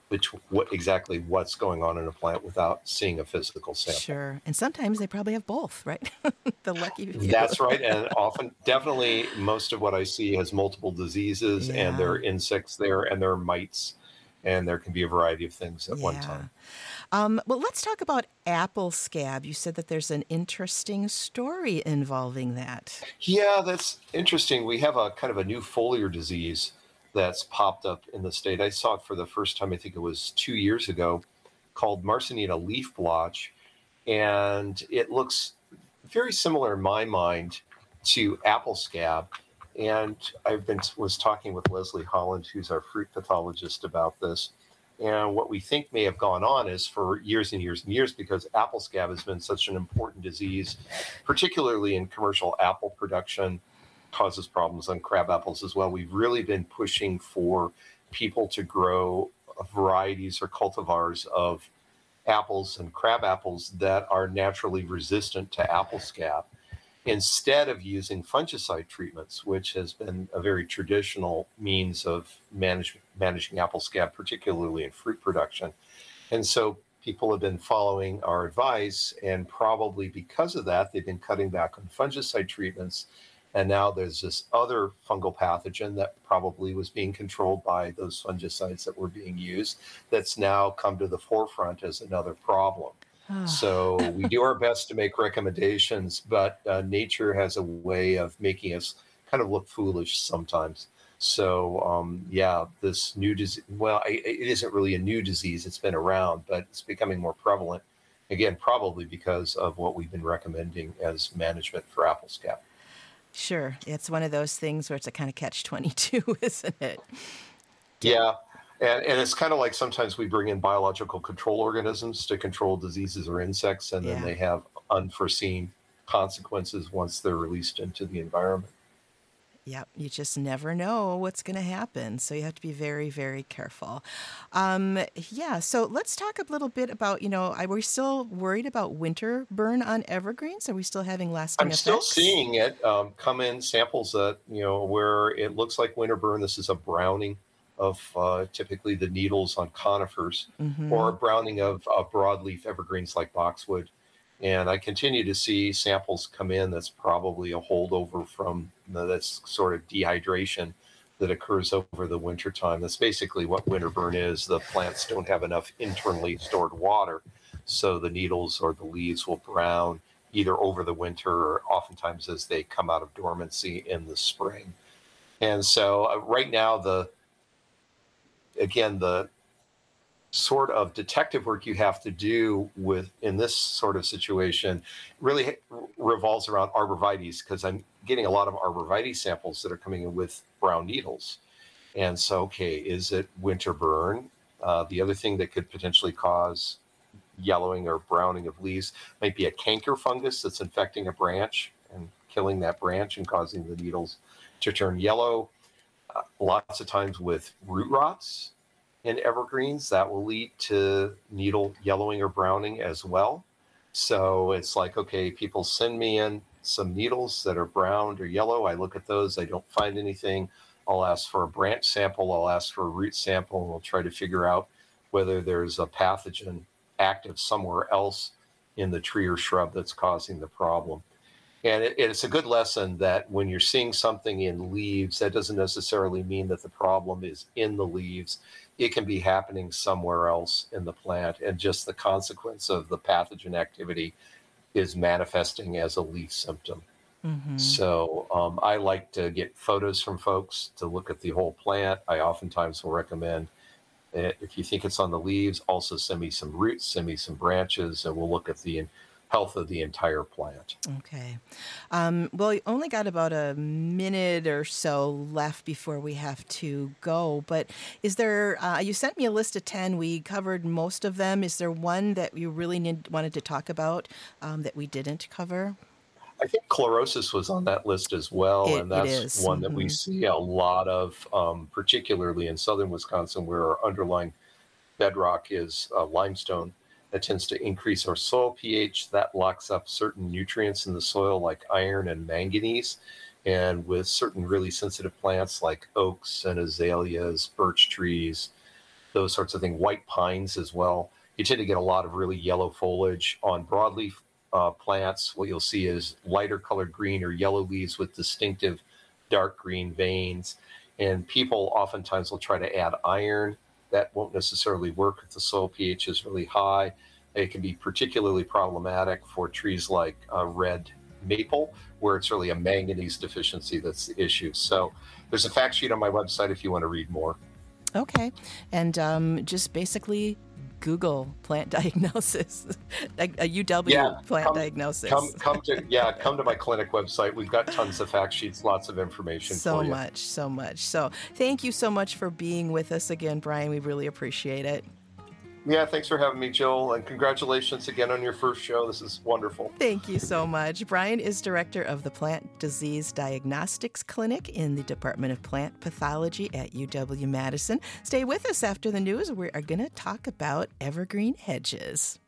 exactly what's going on in a plant without seeing a physical sample. Sure. And sometimes they probably have both, right? The lucky few. That's right. And often, definitely, most of what I see has multiple diseases, and there are insects there, and there are mites, and there can be a variety of things at one time. Well, let's talk about apple scab. You said that there's an interesting story involving that. Yeah, that's interesting. We have a kind of a new foliar disease that's popped up in the state. I saw it for the first time, I think it was 2 years ago, called Marsanita leaf blotch. And it looks very similar in my mind to apple scab. And was talking with Leslie Holland, who's our fruit pathologist, about this. And what we think may have gone on is for years and years and years, because apple scab has been such an important disease, particularly in commercial apple production, causes problems on crab apples as well. We've really been pushing for people to grow varieties or cultivars of apples and crab apples that are naturally resistant to apple scab, instead of using fungicide treatments, which has been a very traditional means of managing apple scab, particularly in fruit production. And so people have been following our advice, and probably because of that, they've been cutting back on fungicide treatments. And now there's this other fungal pathogen that probably was being controlled by those fungicides that were being used that's now come to the forefront as another problem. So we do our best to make recommendations, but nature has a way of making us kind of look foolish sometimes. So, this new disease, well, it isn't really a new disease. It's been around, but it's becoming more prevalent. Again, probably because of what we've been recommending as management for apple scab. Sure. It's one of those things where it's a kind of catch-22, isn't it? Yeah. And it's kind of like sometimes we bring in biological control organisms to control diseases or insects, and then they have unforeseen consequences once they're released into the environment. Yep, you just never know what's going to happen, so you have to be very, very careful. So let's talk a little bit about, are we still worried about winter burn on evergreens? Are we still having lasting effects? I'm still seeing it come in samples that, where it looks like winter burn. This is a browning of typically the needles on conifers, or a browning of broadleaf evergreens like boxwood. And I continue to see samples come in that's probably a holdover from this sort of dehydration that occurs over the wintertime. That's basically what winter burn is. The plants don't have enough internally stored water, so the needles or the leaves will brown either over the winter or oftentimes as they come out of dormancy in the spring. And so right now, the sort of detective work you have to do in this sort of situation really revolves around arborvitaes, because I'm getting a lot of arborvitae samples that are coming in with brown needles. And so, is it winter burn? The other thing that could potentially cause yellowing or browning of leaves might be a canker fungus that's infecting a branch and killing that branch and causing the needles to turn yellow. Lots of times with root rots in evergreens, that will lead to needle yellowing or browning as well. So it's like, people send me in some needles that are browned or yellow. I look at those. I don't find anything. I'll ask for a branch sample. I'll ask for a root sample. And we'll try to figure out whether there's a pathogen active somewhere else in the tree or shrub that's causing the problem. And it's a good lesson that when you're seeing something in leaves, that doesn't necessarily mean that the problem is in the leaves. It can be happening somewhere else in the plant, and just the consequence of the pathogen activity is manifesting as a leaf symptom. So I like to get photos from folks to look at the whole plant. I oftentimes will recommend, if you think it's on the leaves, also send me some roots, send me some branches, and we'll look at the health of the entire plant. Okay. Well, we only got about a minute or so left before we have to go, but is there, you sent me a list of 10, we covered most of them. Is there one that you really wanted to talk about that we didn't cover? I think chlorosis was on that list as well, and that's one that we see a lot of, particularly in southern Wisconsin, where our underlying bedrock is limestone. That tends to increase our soil pH. That locks up certain nutrients in the soil like iron and manganese. And with certain really sensitive plants like oaks and azaleas, birch trees, those sorts of things, white pines as well, you tend to get a lot of really yellow foliage on broadleaf plants. What you'll see is lighter colored green or yellow leaves with distinctive dark green veins. And people oftentimes will try to add iron. That won't necessarily work if the soil pH is really high. It can be particularly problematic for trees like red maple, where it's really a manganese deficiency that's the issue. So there's a fact sheet on my website if you want to read more. Okay. And just basically Google plant diagnosis, a UW plant diagnosis. Come to my clinic website. We've got tons of fact sheets, lots of information for you. So much. So thank you so much for being with us again, Brian. We really appreciate it. Yeah, thanks for having me, Jill, and congratulations again on your first show. This is wonderful. Thank you so much. Brian is director of the Plant Disease Diagnostics Clinic in the Department of Plant Pathology at UW-Madison. Stay with us after the news. We are going to talk about evergreen hedges.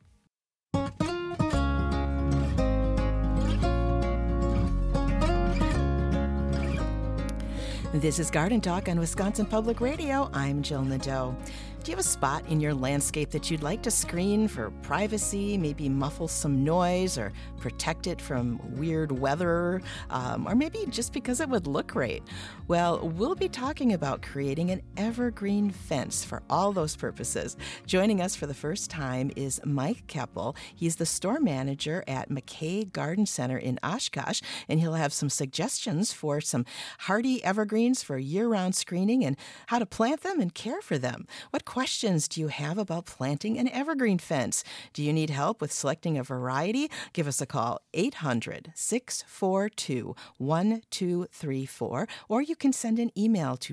This is Garden Talk on Wisconsin Public Radio. I'm Jill Nadeau. Do you have a spot in your landscape that you'd like to screen for privacy, maybe muffle some noise or protect it from weird weather, or maybe just because it would look great? Well, we'll be talking about creating an evergreen fence for all those purposes. Joining us for the first time is Mike Keppel. He's the store manager at McKay Garden Center in Oshkosh, and he'll have some suggestions for some hardy evergreens for year-round screening and how to plant them and care for them. What questions do you have about planting an evergreen fence? Do you need help with selecting a variety? Give us a call, 800-642-1234, or you can send an email to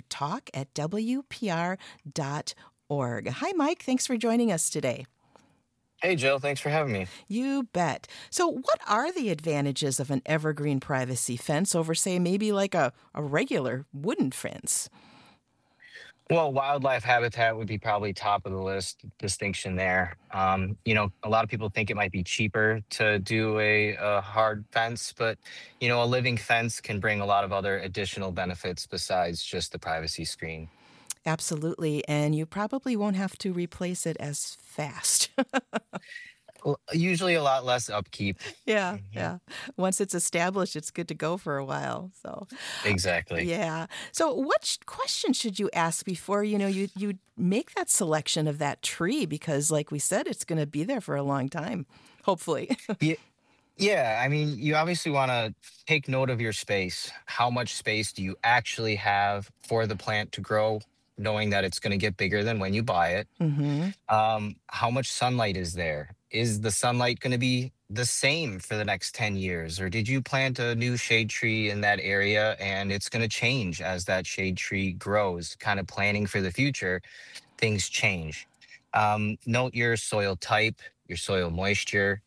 talk@wpr.org. Hi, Mike. Thanks for joining us today. Hey, Jill. Thanks for having me. You bet. So what are the advantages of an evergreen privacy fence over, say, maybe like a regular wooden fence? Well, wildlife habitat would be probably top of the list distinction there. A lot of people think it might be cheaper to do a hard fence, but, a living fence can bring a lot of other additional benefits besides just the privacy screen. Absolutely. And you probably won't have to replace it as fast. Usually a lot less upkeep. Yeah. Once it's established, it's good to go for a while. So exactly. Yeah. So what question should you ask before you make that selection of that tree? Because like we said, it's going to be there for a long time, hopefully. Yeah. I mean, you obviously want to take note of your space. How much space do you actually have for the plant to grow, knowing that it's going to get bigger than when you buy it? Mm-hmm. How much sunlight is there? Is the sunlight going to be the same for the next 10 years? Or did you plant a new shade tree in that area and it's going to change as that shade tree grows? Kind of planning for the future, things change. Note your soil type, your soil moisture,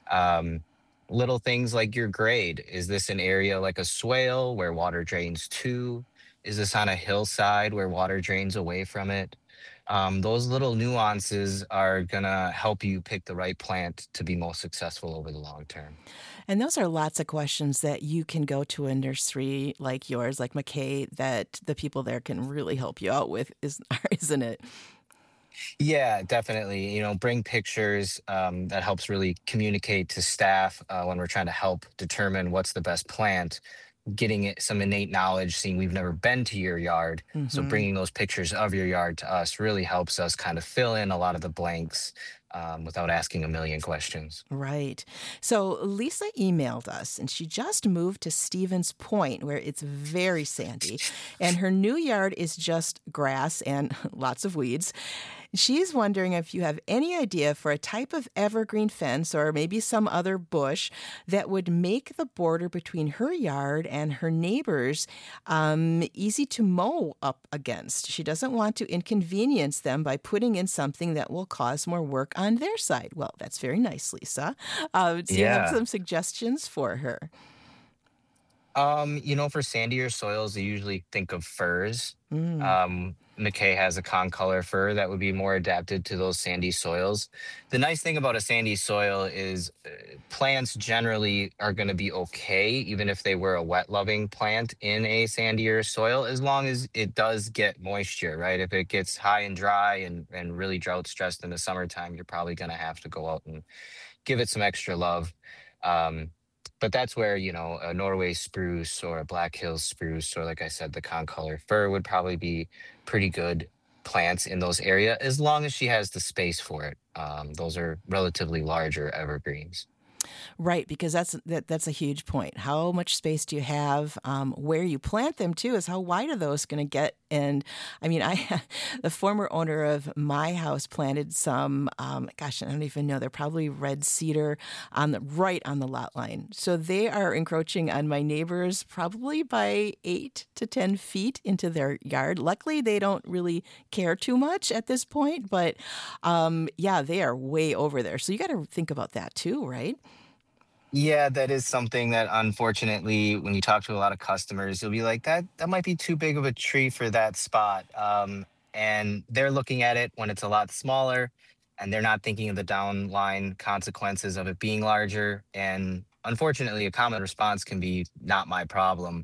little things like your grade. Is this an area like a swale where water drains to? Is this on a hillside where water drains away from it? Those little nuances are going to help you pick the right plant to be most successful over the long term. And those are lots of questions that you can go to a nursery like yours, like McKay, that the people there can really help you out with, isn't it? Yeah, definitely. Bring pictures. That helps really communicate to staff when we're trying to help determine what's the best plant. Getting some innate knowledge, seeing we've never been to your yard. Mm-hmm. So bringing those pictures of your yard to us really helps us kind of fill in a lot of the blanks without asking a million questions. Right. So Lisa emailed us, and she just moved to Stevens Point, where it's very sandy, and her new yard is just grass and lots of weeds. She's wondering if you have any idea for a type of evergreen fence or maybe some other bush that would make the border between her yard and her neighbors easy to mow up against. She doesn't want to inconvenience them by putting in something that will cause more work on their side. Well, that's very nice, Lisa. Do you have some suggestions for her? For sandier soils, I usually think of firs. McKay has a concolor fir that would be more adapted to those sandy soils. The nice thing about a sandy soil is plants generally are going to be okay, even if they were a wet-loving plant in a sandier soil, as long as it does get moisture, right? If it gets high and dry and really drought-stressed in the summertime, you're probably going to have to go out and give it some extra love. But that's where, a Norway spruce or a Black Hills spruce, or like I said, the concolor fir would probably be pretty good plants in those areas, as long as she has the space for it. Those are relatively larger evergreens. Right, because that's a huge point. How much space do you have? Where you plant them, too, is how wide are those going to get And I mean, the former owner of my house planted some, gosh, I don't even know, they're probably red cedar right on the lot line. So they are encroaching on my neighbors probably by 8 to 10 feet into their yard. Luckily, they don't really care too much at this point, but yeah, they are way over there. So you got to think about that too, right? Yeah, that is something that unfortunately, when you talk to a lot of customers, you'll be like, that might be too big of a tree for that spot. And they're looking at it when it's a lot smaller, and they're not thinking of the downline consequences of it being larger. And unfortunately, a common response can be not my problem.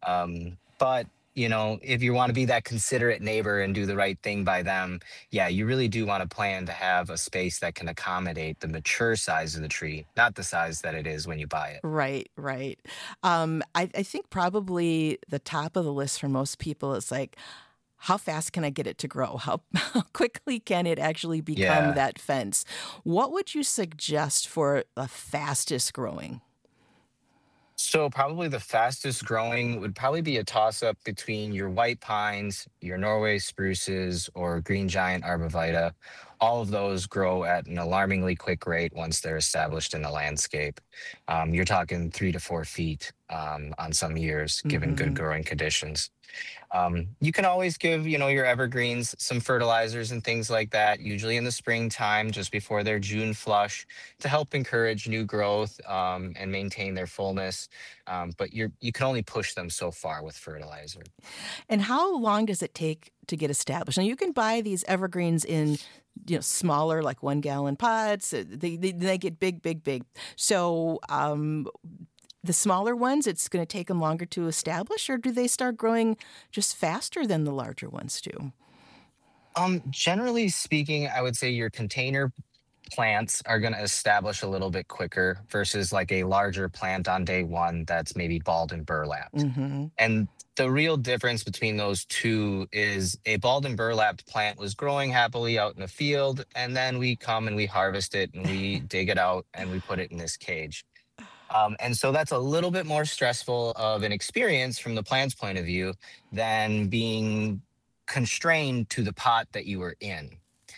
But if you want to be that considerate neighbor and do the right thing by them, yeah, you really do want to plan to have a space that can accommodate the mature size of the tree, not the size that it is when you buy it. Right, right. I think probably the top of the list for most people is like, how fast can I get it to grow? How quickly can it actually become that fence? What would you suggest for the fastest growing? So probably the fastest growing would probably be a toss up between your white pines, your Norway spruces, or green giant arborvitae. All of those grow at an alarmingly quick rate once they're established in the landscape. You're talking 3 to 4 feet on some years, given good growing conditions. You can always give, your evergreens some fertilizers and things like that, usually in the springtime, just before their June flush, to help encourage new growth and maintain their fullness. But you can only push them so far with fertilizer. And how long does it take to get established? Now, you can buy these evergreens in smaller, like 1 gallon pots. They get big, big, big. So the smaller ones, it's going to take them longer to establish, or do they start growing just faster than the larger ones do? Generally speaking, I would say your container plants are going to establish a little bit quicker versus like a larger plant on day one that's maybe balled and burlapped. And the real difference between those two is a balled and burlapped plant was growing happily out in the field, and then we come and we harvest it and we dig it out and we put it in this cage. And so that's a little bit more stressful of an experience from the plant's point of view than being constrained to the pot that you were in.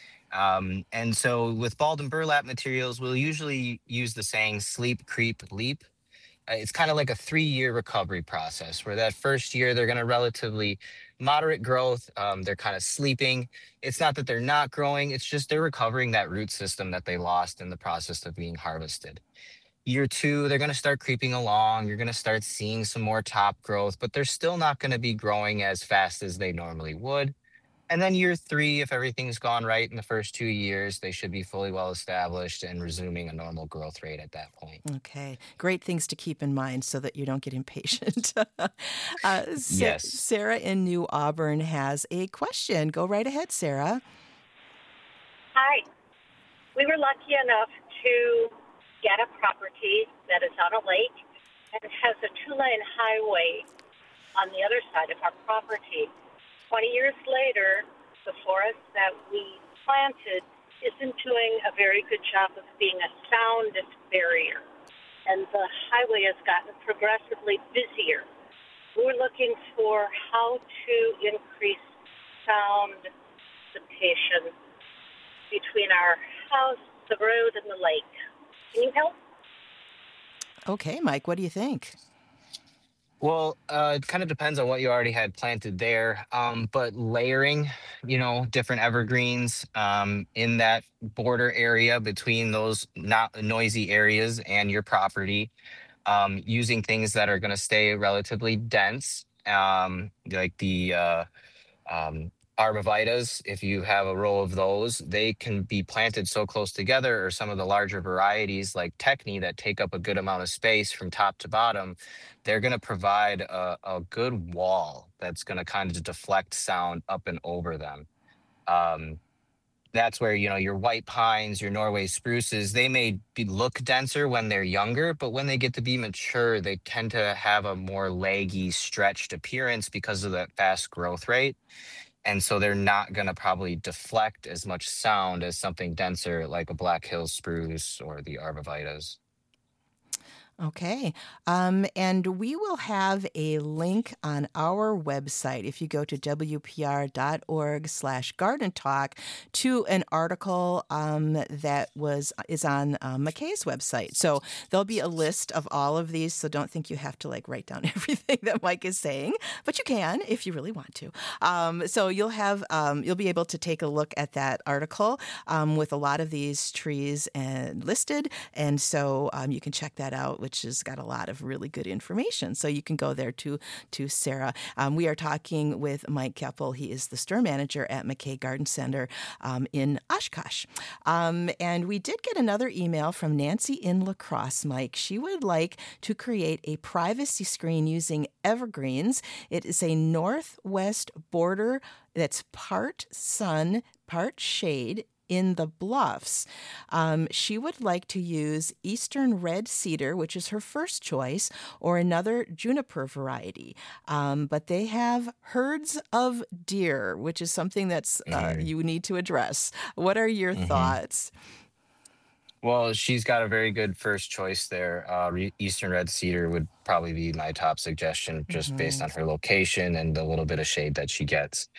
And so with balled and burlap materials, we'll usually use the saying sleep, creep, leap. It's kind of like a 3-year recovery process where that first year they're going to relatively moderate growth. They're kind of sleeping. It's not that they're not growing. It's just they're recovering that root system that they lost in the process of being harvested. Year 2, they're going to start creeping along. You're going to start seeing some more top growth, but they're still not going to be growing as fast as they normally would. And then year 3, if everything's gone right in the first 2 years, they should be fully well established and resuming a normal growth rate at that point. Okay. Great things to keep in mind so that you don't get impatient. Yes. Sarah in New Auburn has a question. Go right ahead, Sarah. Hi. We were lucky enough to get a property that is on a lake and has a 2-lane highway on the other side of our property. 20 years later, the forest that we planted isn't doing a very good job of being a sound barrier, and the highway has gotten progressively busier. We're looking for how to increase sound dissipation between our house, the road, and the lake. Can you help? Okay, Mike, what do you think? Well, it kind of depends on what you already had planted there. But layering, different evergreens in that border area between those not noisy areas and your property, using things that are going to stay relatively dense, like the arborvitaes. If you have a row of those, they can be planted so close together, or some of the larger varieties like Techni that take up a good amount of space from top to bottom. They're going to provide a good wall that's going to kind of deflect sound up and over them. That's where, your white pines, your Norway spruces, they may look denser when they're younger, but when they get to be mature, they tend to have a more leggy, stretched appearance because of that fast growth rate. And so they're not going to probably deflect as much sound as something denser like a Black Hills spruce or the arborvitaes. Okay. And we will have a link on our website if you go to wpr.org/garden talk to an article that is on McKay's website. So there'll be a list of all of these. So don't think you have to write down everything that Mike is saying, but you can if you really want to. So you'll be able to take a look at that article with a lot of these trees listed. And so you can check that out, which has got a lot of really good information. So you can go there to Sarah. We are talking with Mike Keppel. He is the store manager at McKay Garden Center in Oshkosh. And we did get another email from Nancy in La Crosse, Mike. She would like to create a privacy screen using evergreens. It is a northwest border that's part sun, part shade in the bluffs. She would like to use eastern red cedar, which is her first choice, or another juniper variety. But they have herds of deer, which is something that's you need to address. What are your thoughts? Well, she's got a very good first choice there. Eastern red cedar would probably be my top suggestion, just based on her location and the little bit of shade that she gets.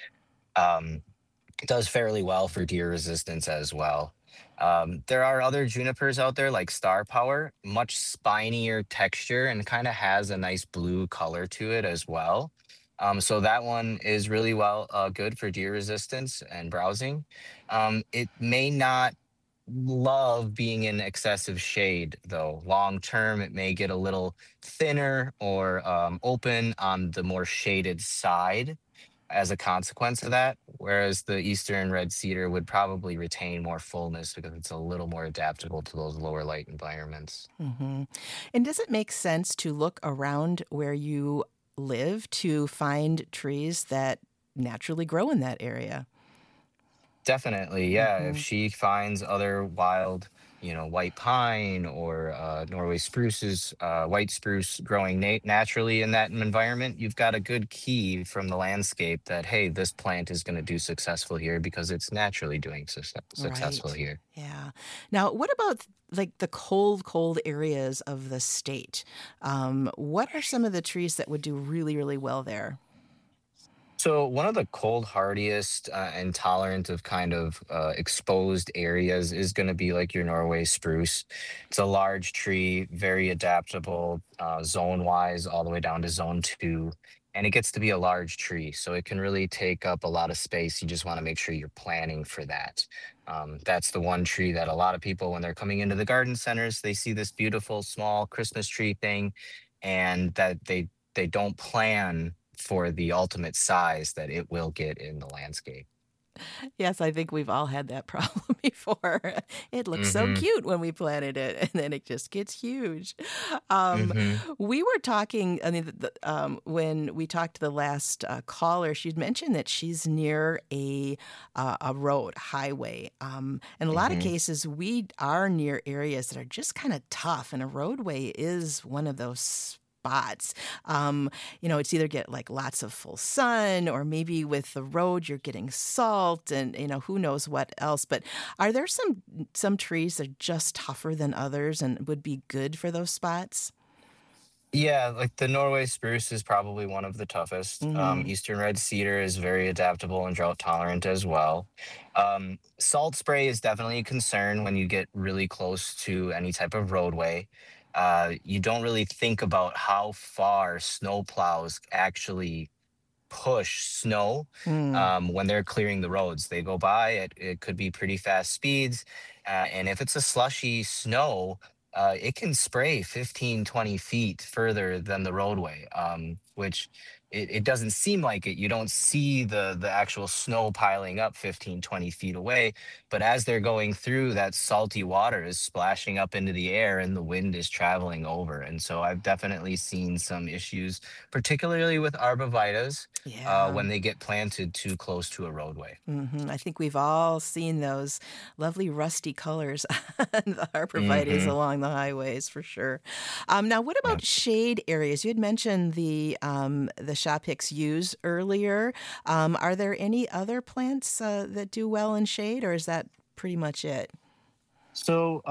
It does fairly well for deer resistance as well. There are other junipers out there like Star Power, much spinier texture and kind of has a nice blue color to it as well. So that one is really good for deer resistance and browsing. It may not love being in excessive shade, though. Long term, it may get a little thinner or open on the more shaded side as a consequence of that, whereas the eastern red cedar would probably retain more fullness because it's a little more adaptable to those lower light environments. And does it make sense to look around where you live to find trees that naturally grow in that area? Definitely, yeah. If she finds other wild, white pine or Norway spruces, white spruce growing naturally in that environment, you've got a good key from the landscape that, hey, this plant is going to do successful here because it's naturally doing successful here. Yeah. Now, what about the cold areas of the state? What are some of the trees that would do really, really well there? So one of the cold hardiest and tolerant of kind of exposed areas is going to be like your Norway spruce. It's a large tree, very adaptable, zone-wise, all the way down to zone 2. And it gets to be a large tree, so it can really take up a lot of space. You just want to make sure you're planning for that. That's the one tree that a lot of people, when they're coming into the garden centers, they see this beautiful small Christmas tree thing, and that they don't plan for the ultimate size that it will get in the landscape. Yes, I think we've all had that problem before. It looks so cute when we planted it, and then it just gets huge. We were talking, when we talked to the last caller, she'd mentioned that she's near a road, highway. In a lot of cases, we are near areas that are just kind of tough, and a roadway is one of those spots. It's either get lots of full sun, or maybe with the road you're getting salt, and who knows what else. But are there some trees that are just tougher than others and would be good for those spots? Yeah, like the Norway spruce is probably one of the toughest. Eastern red cedar is very adaptable and drought tolerant as well. Salt spray is definitely a concern when you get really close to any type of roadway. You don't really think about how far snow plows actually push snow when they're clearing the roads. They go by, it could be pretty fast speeds. And if it's a slushy snow, it can spray 15, 20 feet further than the roadway, which it doesn't seem like it. You don't see the actual snow piling up 15, 20 feet away. But as they're going through, that salty water is splashing up into the air and the wind is traveling over. And so I've definitely seen some issues, particularly with arborvitaes, when they get planted too close to a roadway. I think we've all seen those lovely rusty colors on the arborvitaes along the highways, for sure. Now, what about shade areas? You had mentioned the shop Hicks yews earlier. Are there any other plants that do well in shade, or is that pretty much it? So,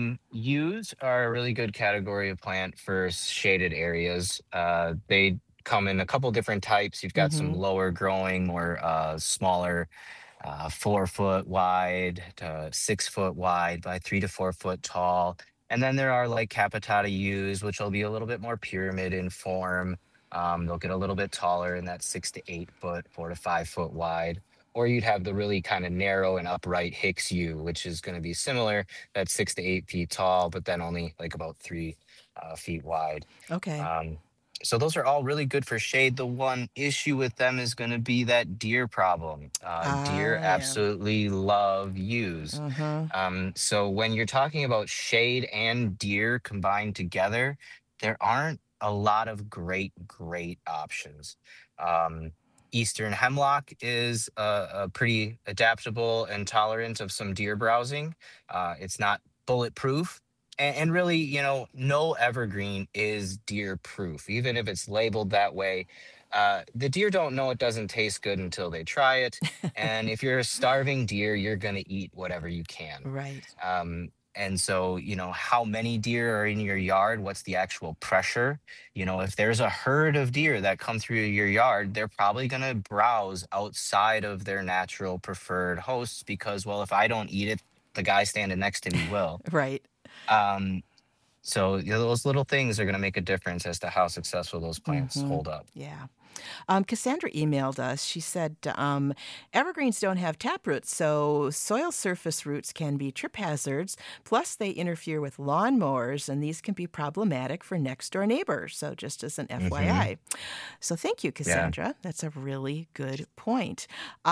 yews are a really good category of plant for shaded areas. They come in a couple different types. You've got some Mm-hmm. lower growing, more smaller, 4 foot wide to 6 foot wide by 3 to 4 foot tall. And then there are like capitata yews, which will be a little bit more pyramid in form. They'll get a little bit taller in that 6 to 8 foot, 4 to 5 foot wide. Or you'd have the really kind of narrow and upright Hicks yew, which is going to be similar. That's 6 to 8 feet tall, but then only like about 3 feet wide. Okay. So those are all really good for shade. The one issue with them is going to be that deer problem. Deer Yeah. absolutely love yews. Uh-huh. So when you're talking about shade and deer combined together, there aren't a lot of great options. Um, Eastern hemlock is a pretty adaptable and tolerant of some deer browsing. It's not bulletproof, and really, no evergreen is deer proof, even if it's labeled that way. The deer don't know it doesn't taste good until they try it. And if you're a starving deer, you're going to eat whatever you can. Right. And so, how many deer are in your yard? What's the actual pressure? If there's a herd of deer that come through your yard, they're probably going to browse outside of their natural preferred hosts because, well, if I don't eat it, the guy standing next to me will. Right. Um, so those little things are going to make a difference as to how successful those plants Mm-hmm. hold up. Yeah. Cassandra emailed us. She said, evergreens don't have taproots, so soil surface roots can be trip hazards. Plus, they interfere with lawnmowers, and these can be problematic for next-door neighbors. So just as an FYI. So thank you, Cassandra. That's a really good point.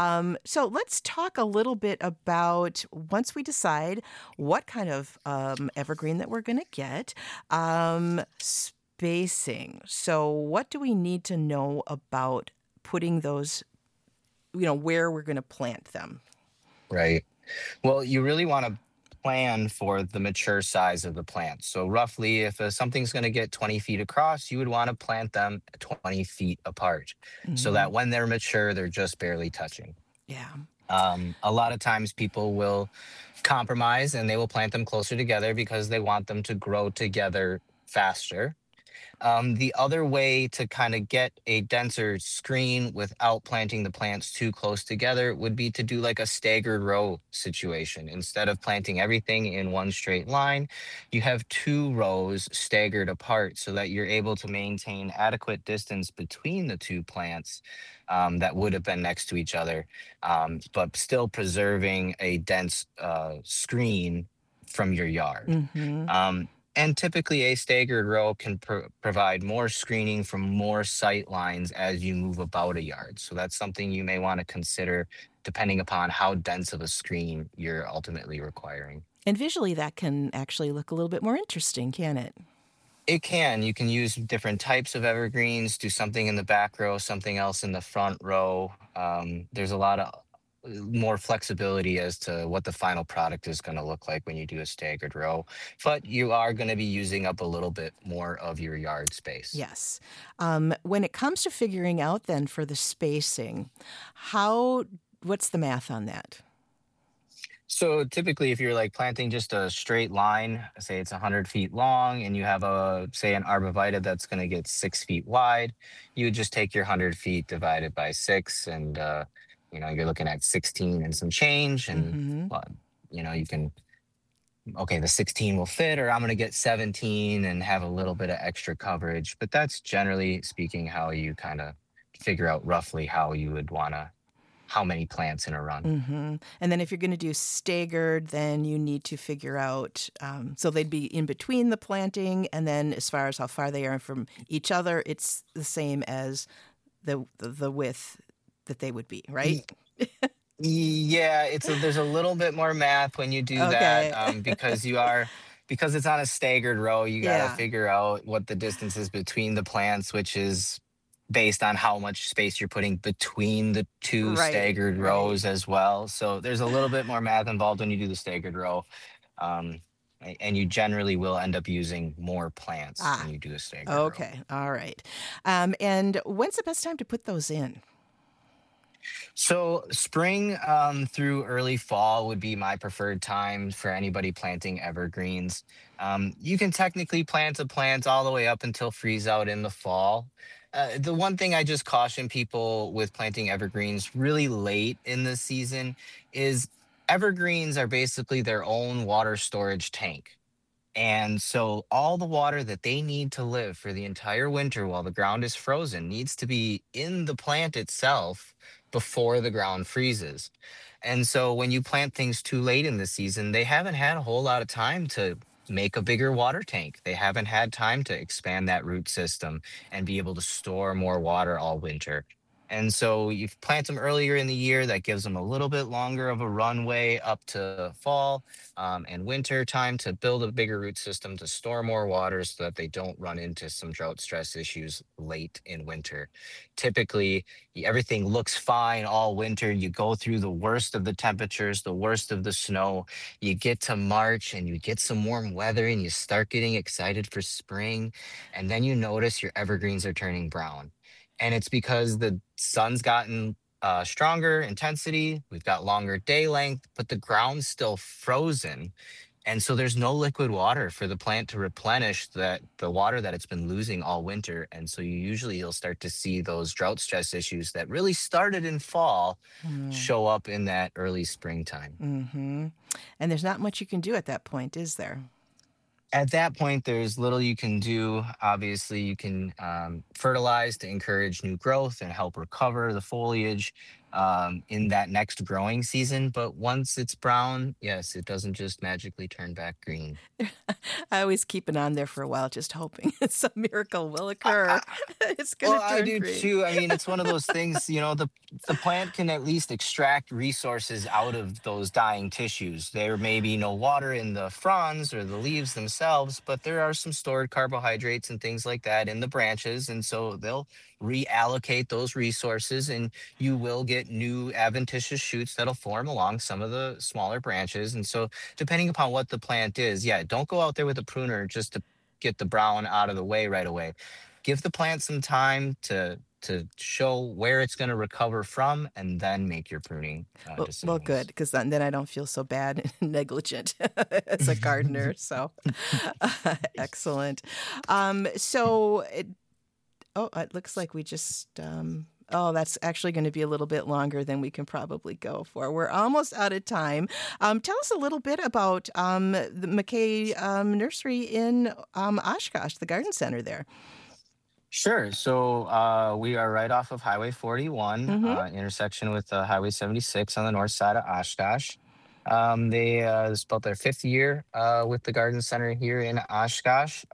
So let's talk a little bit about, once we decide what kind of evergreen that we're going to get, spacing. So what do we need to know about putting those, where we're going to plant them? Right. Well, you really want to plan for the mature size of the plant. So roughly, if something's going to get 20 feet across, you would want to plant them 20 feet apart so that when they're mature, they're just barely touching. Yeah. A lot of times people will compromise and they will plant them closer together because they want them to grow together faster. The other way to kind of get a denser screen without planting the plants too close together would be to do like a staggered row situation. Instead of planting everything in one straight line, you have 2 rows staggered apart so that you're able to maintain adequate distance between the 2 plants that would have been next to each other, but still preserving a dense screen from your yard. And typically a staggered row can provide more screening from more sight lines as you move about a yard. So that's something you may want to consider depending upon how dense of a screen you're ultimately requiring. And visually that can actually look a little bit more interesting, can it? It can. You can use different types of evergreens, do something in the back row, something else in the front row. There's a lot of more flexibility as to what the final product is going to look like when you do a staggered row, but you are going to be using up a little bit more of your yard space. Yes. When it comes to figuring out then for the spacing, what's the math on that? So typically if you're like planting just a straight line, say it's 100 feet long and you have an arborvitae that's going to get 6 feet wide, you would just take your 100 feet divided by 6 and, you're looking at 16 and some change and, you can, the 16 will fit, or I'm going to get 17 and have a little bit of extra coverage. But that's generally speaking how you kind of figure out roughly how you would want to, how many plants in a run. And then if you're going to do staggered, then you need to figure out, so they'd be in between the planting. And then as far as how far they are from each other, it's the same as the width that they would be, right? Yeah, there's a little bit more math when you do that, because it's on a staggered row. You got to figure out what the distance is between the plants, which is based on how much space you're putting between the 2 staggered rows as well. So there's a little bit more math involved when you do the staggered row. And you generally will end up using more plants when you do a staggered row. Okay, all right. And when's the best time to put those in? So spring through early fall would be my preferred time for anybody planting evergreens. You can technically plant a plant all the way up until freeze out in the fall. The one thing I just caution people with planting evergreens really late in the season is evergreens are basically their own water storage tank. And so all the water that they need to live for the entire winter while the ground is frozen needs to be in the plant itself before the ground freezes. And so when you plant things too late in the season, they haven't had a whole lot of time to make a bigger water tank. They haven't had time to expand that root system and be able to store more water all winter. And so you plant them earlier in the year, that gives them a little bit longer of a runway up to fall and winter time to build a bigger root system to store more water so that they don't run into some drought stress issues late in winter. Typically, everything looks fine all winter. You go through the worst of the temperatures, the worst of the snow. You get to March and you get some warm weather and you start getting excited for spring. And then you notice your evergreens are turning brown. And it's because the sun's gotten stronger intensity. We've got longer day length, but the ground's still frozen. And so there's no liquid water for the plant to replenish the water that it's been losing all winter. And so you'll start to see those drought stress issues that really started in fall show up in that early springtime. Mm-hmm. And there's not much you can do at that point, is there? At that point, there's little you can do. Obviously, you can fertilize to encourage new growth and help recover the foliage in that next growing season. But once it's brown, yes, it doesn't just magically turn back green. I always keep it on there for a while, just hoping some miracle will occur. It's going to turn I do green. too. I mean, it's one of those things, the plant can at least extract resources out of those dying tissues. There may be no water in the fronds or the leaves themselves, but there are some stored carbohydrates and things like that in the branches. And so they'll reallocate those resources and you will get new adventitious shoots that'll form along some of the smaller branches. And so depending upon what the plant is, don't go out there with a pruner just to get the brown out of the way right away. Give the plant some time to show where it's going to recover from, and then make your pruning decisions. Well, good, because then I don't feel so bad and negligent as a gardener. So excellent. It looks like we just... that's actually going to be a little bit longer than we can probably go for. We're almost out of time. Tell us a little bit about the McKay Nursery in Oshkosh, the garden center there. Sure. So we are right off of Highway 41, intersection with Highway 76 on the north side of Oshkosh. It's about their 5th year with the garden center here in Oshkosh.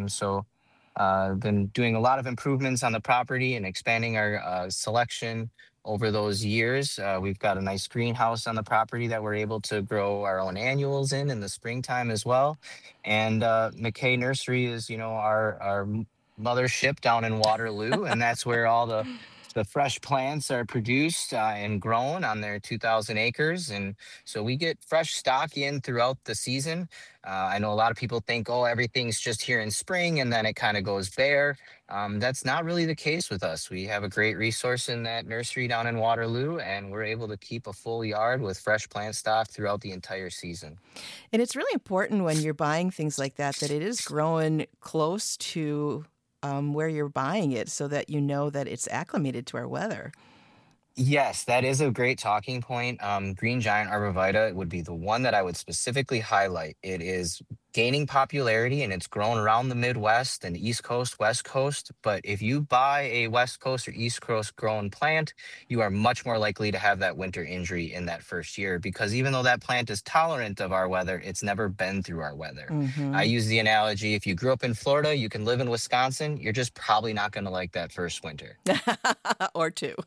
Been doing a lot of improvements on the property and expanding our selection over those years. We've got a nice greenhouse on the property that we're able to grow our own annuals in the springtime as well. And McKay Nursery is, our mothership down in Waterloo, and that's where all the fresh plants are produced and grown on their 2,000 acres. And so we get fresh stock in throughout the season. I know a lot of people think, everything's just here in spring and then it kind of goes bare. That's not really the case with us. We have a great resource in that nursery down in Waterloo, and we're able to keep a full yard with fresh plant stock throughout the entire season. And it's really important when you're buying things like that it is growing close to where you're buying it, so that you know that it's acclimated to our weather. Yes, that is a great talking point. Green Giant Arborvitae would be the one that I would specifically highlight. It is gaining popularity and it's grown around the Midwest and East Coast, West Coast. But if you buy a West Coast or East Coast grown plant, you are much more likely to have that winter injury in that first year, because even though that plant is tolerant of our weather, it's never been through our weather. I use the analogy, if you grew up in Florida, you can live in Wisconsin, you're just probably not going to like that first winter. Or two.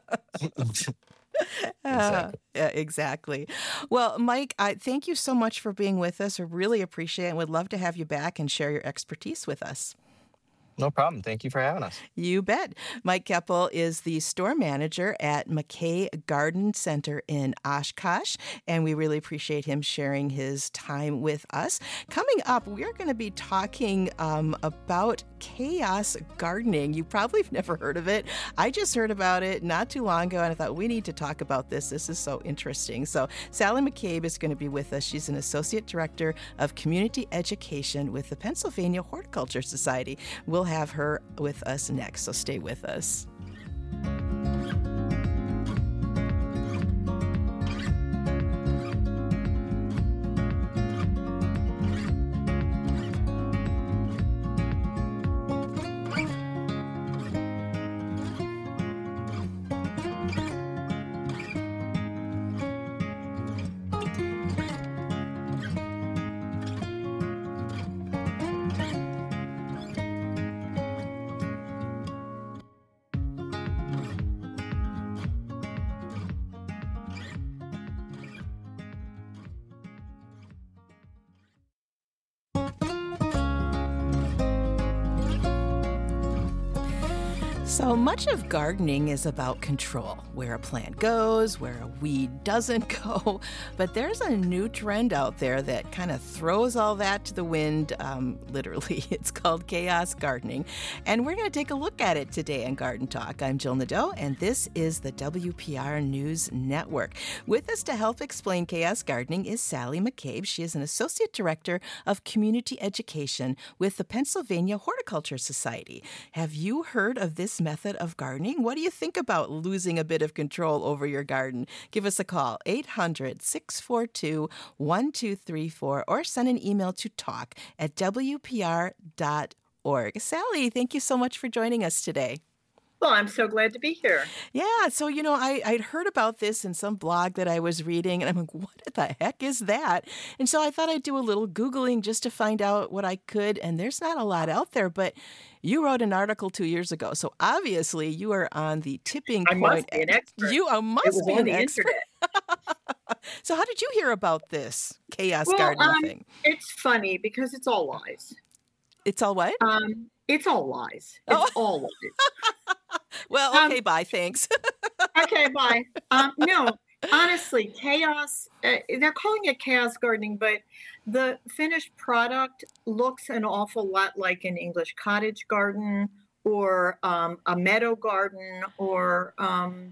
Exactly. Yeah, exactly. Well, Mike, thank you so much for being with us. I really appreciate it and would love to have you back and share your expertise with us. No problem. Thank you for having us. You bet. Mike Keppel is the store manager at McKay Garden Center in Oshkosh, and we really appreciate him sharing his time with us. Coming up, we're going to be talking about chaos gardening. You probably have never heard of it. I just heard about it not too long ago, and I thought we need to talk about this. This is so interesting. So Sally McCabe is going to be with us. She's an associate director of community education with the Pennsylvania Horticulture Society. We'll have her with us next, so stay with us. So much of gardening is about control, where a plant goes, where a weed doesn't go. But there's a new trend out there that kind of throws all that to the wind, literally. It's called chaos gardening. And we're going to take a look at it today on Garden Talk. I'm Jill Nadeau, and this is the WPR News Network. With us to help explain chaos gardening is Sally McCabe. She is an associate director of community education with the Pennsylvania Horticulture Society. Have you heard of this method of gardening? What do you think about losing a bit of control over your garden? Give us a call, 800-642-1234, or send an email to talk@wpr.org. Sally, thank you so much for joining us today. Well, I'm so glad to be here. Yeah, so, I'd heard about this in some blog that I was reading, and I'm like, what the heck is that? And so I thought I'd do a little Googling just to find out what I could, and there's not a lot out there, but you wrote an article 2 years ago, so obviously you are on the tipping point. I must be an expert. You must be an expert. Internet. So how did you hear about this chaos gardening thing? It's funny because it's all lies. It's all what? It's all lies. It's all lies. Well, okay, bye. Thanks. Okay, bye. No, honestly, chaos, they're calling it chaos gardening, but the finished product looks an awful lot like an English cottage garden or a meadow garden or kind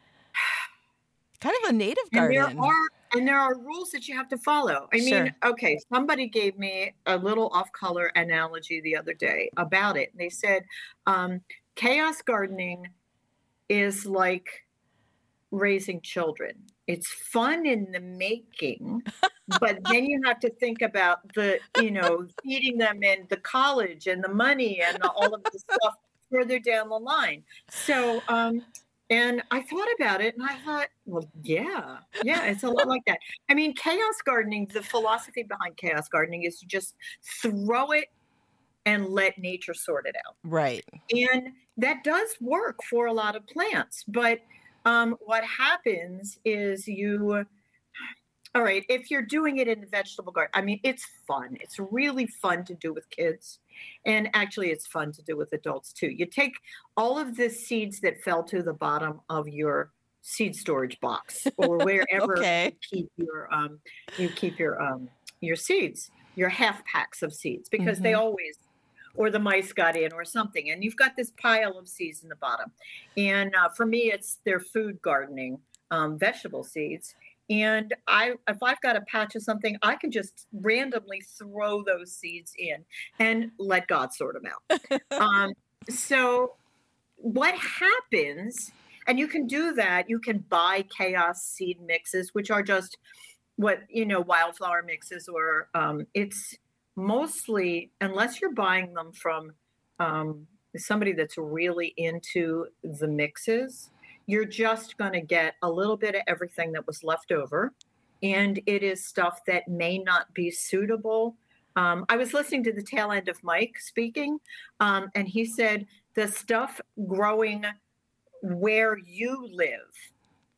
of a native garden. And there are rules that you have to follow. I mean, okay, somebody gave me a little off-color analogy the other day about it. And they said, chaos gardening is like raising children. It's fun in the making, but then you have to think about feeding them and the college and the money and all of the stuff further down the line. So, and I thought about it and I thought, well, yeah, it's a lot like that. I mean, chaos gardening, the philosophy behind chaos gardening is to just throw it and let nature sort it out. Right. And that does work for a lot of plants. But what happens is all right, if you're doing it in the vegetable garden, I mean, it's fun. It's really fun to do with kids. And actually, it's fun to do with adults, too. You take all of the seeds that fell to the bottom of your seed storage box or wherever you keep your seeds, your half packs of seeds, because they always, or the mice got in or something. And you've got this pile of seeds in the bottom. And for me, it's their food gardening, vegetable seeds. And if I've got a patch of something, I can just randomly throw those seeds in and let God sort them out. So what happens, and you can do that, you can buy chaos seed mixes, which are just wildflower mixes, or it's mostly, unless you're buying them from somebody that's really into the mixes, you're just going to get a little bit of everything that was left over. And it is stuff that may not be suitable. I was listening to the tail end of Mike speaking, and he said the stuff growing where you live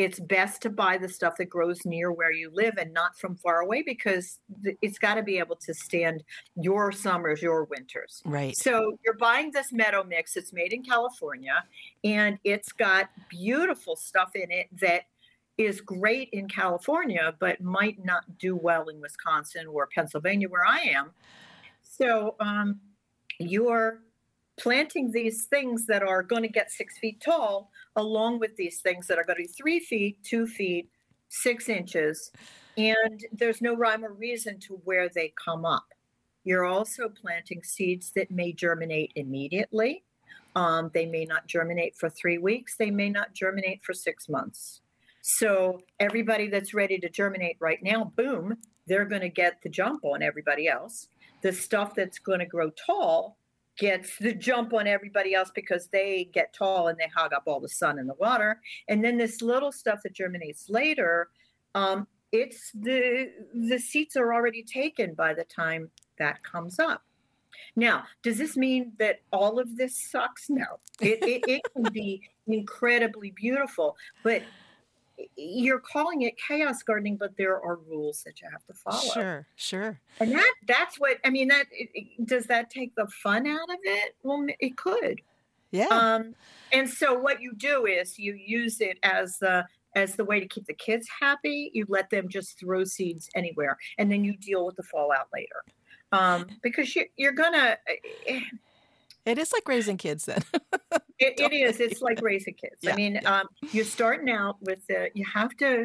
It's best to buy the stuff that grows near where you live and not from far away, because it's got to be able to stand your summers, your winters. Right. So you're buying this meadow mix. It's made in California, and it's got beautiful stuff in it that is great in California, but might not do well in Wisconsin or Pennsylvania, where I am. So you're planting these things that are going to get 6 feet tall, along with these things that are going to be 3 feet, 2 feet, 6 inches. And there's no rhyme or reason to where they come up. You're also planting seeds that may germinate immediately. They may not germinate for 3 weeks. They may not germinate for 6 months. So everybody that's ready to germinate right now, boom, they're going to get the jump on everybody else. The stuff that's going to grow tall gets the jump on everybody else because they get tall and they hog up all the sun and the water. And then this little stuff that germinates later, it's the seeds are already taken by the time that comes up. Now, does this mean that all of this sucks? No, it can be incredibly beautiful, but you're calling it chaos gardening, but there are rules that you have to follow. Sure. And that's what, I mean, does that take the fun out of it? Well, it could. Yeah. And so what you do is you use it as the way to keep the kids happy. You let them just throw seeds anywhere, and then you deal with the fallout later. Because you're gonna. It is like raising kids then. It is. It's like raising kids. Yeah, I mean, you're starting out with you have to,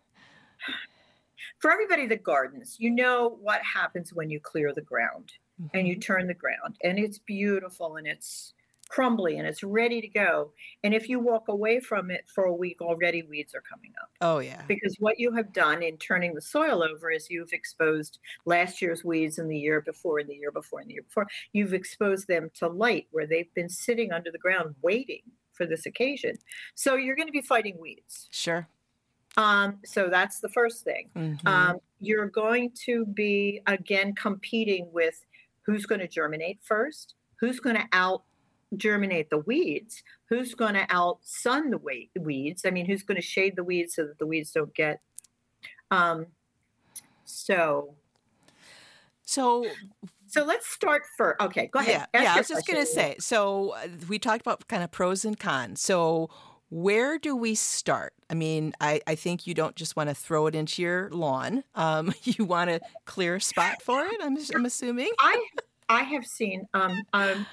for everybody that gardens, you know what happens when you clear the ground and you turn the ground, and it's beautiful and it's crumbly and it's ready to go. And if you walk away from it for a week, already weeds are coming up. Oh, yeah. Because what you have done in turning the soil over is you've exposed last year's weeds and the year before and the year before and the year before. You've exposed them to light where they've been sitting under the ground waiting for this occasion. So you're going to be fighting weeds. Sure. So that's the first thing. Mm-hmm. You're going to be, again, competing with who's going to germinate first, who's going to out-germinate the weeds, who's going to out-sun the weeds. I mean, who's going to shade the weeds so that the weeds don't get... So let's start first. Okay, go ahead. Yeah, I was just going to say, so we talked about kind of pros and cons. So where do we start? I mean, I think you don't just want to throw it into your lawn. You want to clear a spot for it, I'm assuming. I have seen, I'm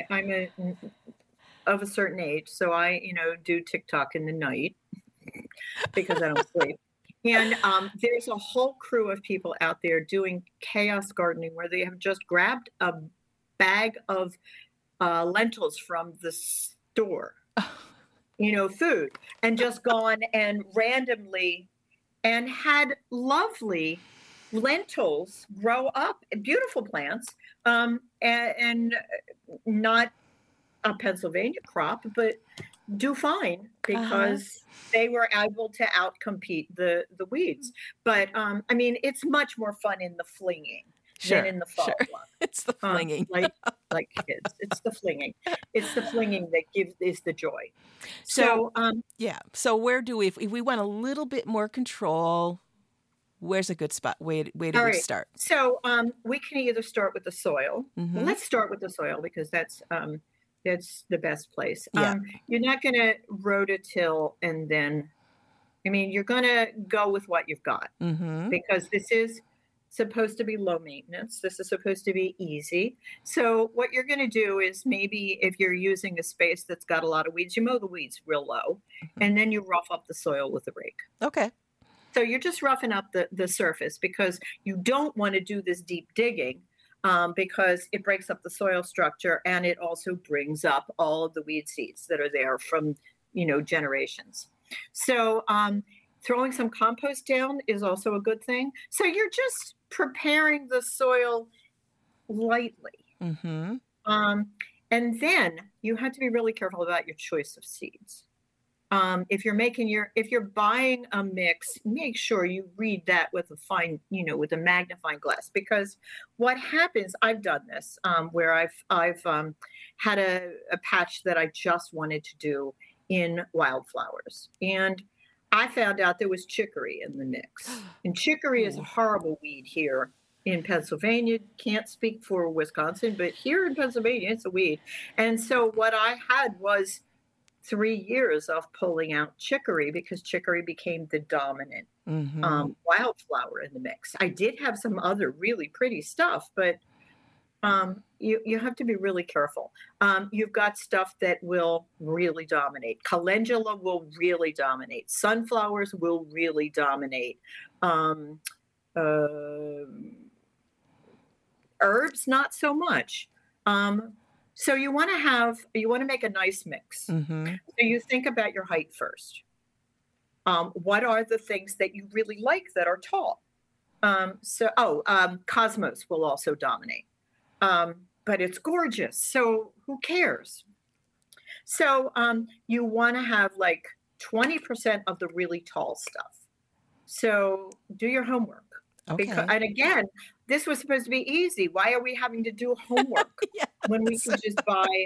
of a certain age, so I, do TikTok in the night because I don't sleep. And there's a whole crew of people out there doing chaos gardening where they have just grabbed a bag of lentils from the store, food, and just gone and randomly and had lovely lentils grow up, beautiful plants, and not a Pennsylvania crop, but do fine because they were able to outcompete the weeds. But I mean, it's much more fun in the flinging than in the follow up. It's the flinging, like kids. It's the flinging. It's the flinging that is the joy. So So where do if we want a little bit more control? Where's a good spot? Where do we start? So we can either start with the soil. Mm-hmm. Well, let's start with the soil because that's the best place. Yeah. You're not going to rototill and then, you're going to go with what you've got because this is supposed to be low maintenance. This is supposed to be easy. So what you're going to do is maybe if you're using a space that's got a lot of weeds, you mow the weeds real low and then you rough up the soil with a rake. Okay. So you're just roughing up the surface because you don't want to do this deep digging because it breaks up the soil structure and it also brings up all of the weed seeds that are there from, generations. So throwing some compost down is also a good thing. So you're just preparing the soil lightly. Mm-hmm. And then you have to be really careful about your choice of seeds. If you're buying a mix, make sure you read that with a fine, with a magnifying glass, because what happens, I've done this, where I've had a patch that I just wanted to do in wildflowers. And I found out there was chicory in the mix. And chicory is a horrible weed here in Pennsylvania. Can't speak for Wisconsin, but here in Pennsylvania, it's a weed. And so what I had was 3 years of pulling out chicory because chicory became the dominant wildflower in the mix. I did have some other really pretty stuff, but you have to be really careful. You've got stuff that will really dominate. Calendula will really dominate. Sunflowers will really dominate. Herbs, not so much. So you want to make a nice mix. So you think about your height first. What are the things that you really like that are tall? Cosmos will also dominate. But it's gorgeous. So who cares? So you want to have like 20% of the really tall stuff. So do your homework. Okay. And again, this was supposed to be easy. Why are we having to do homework when we can just buy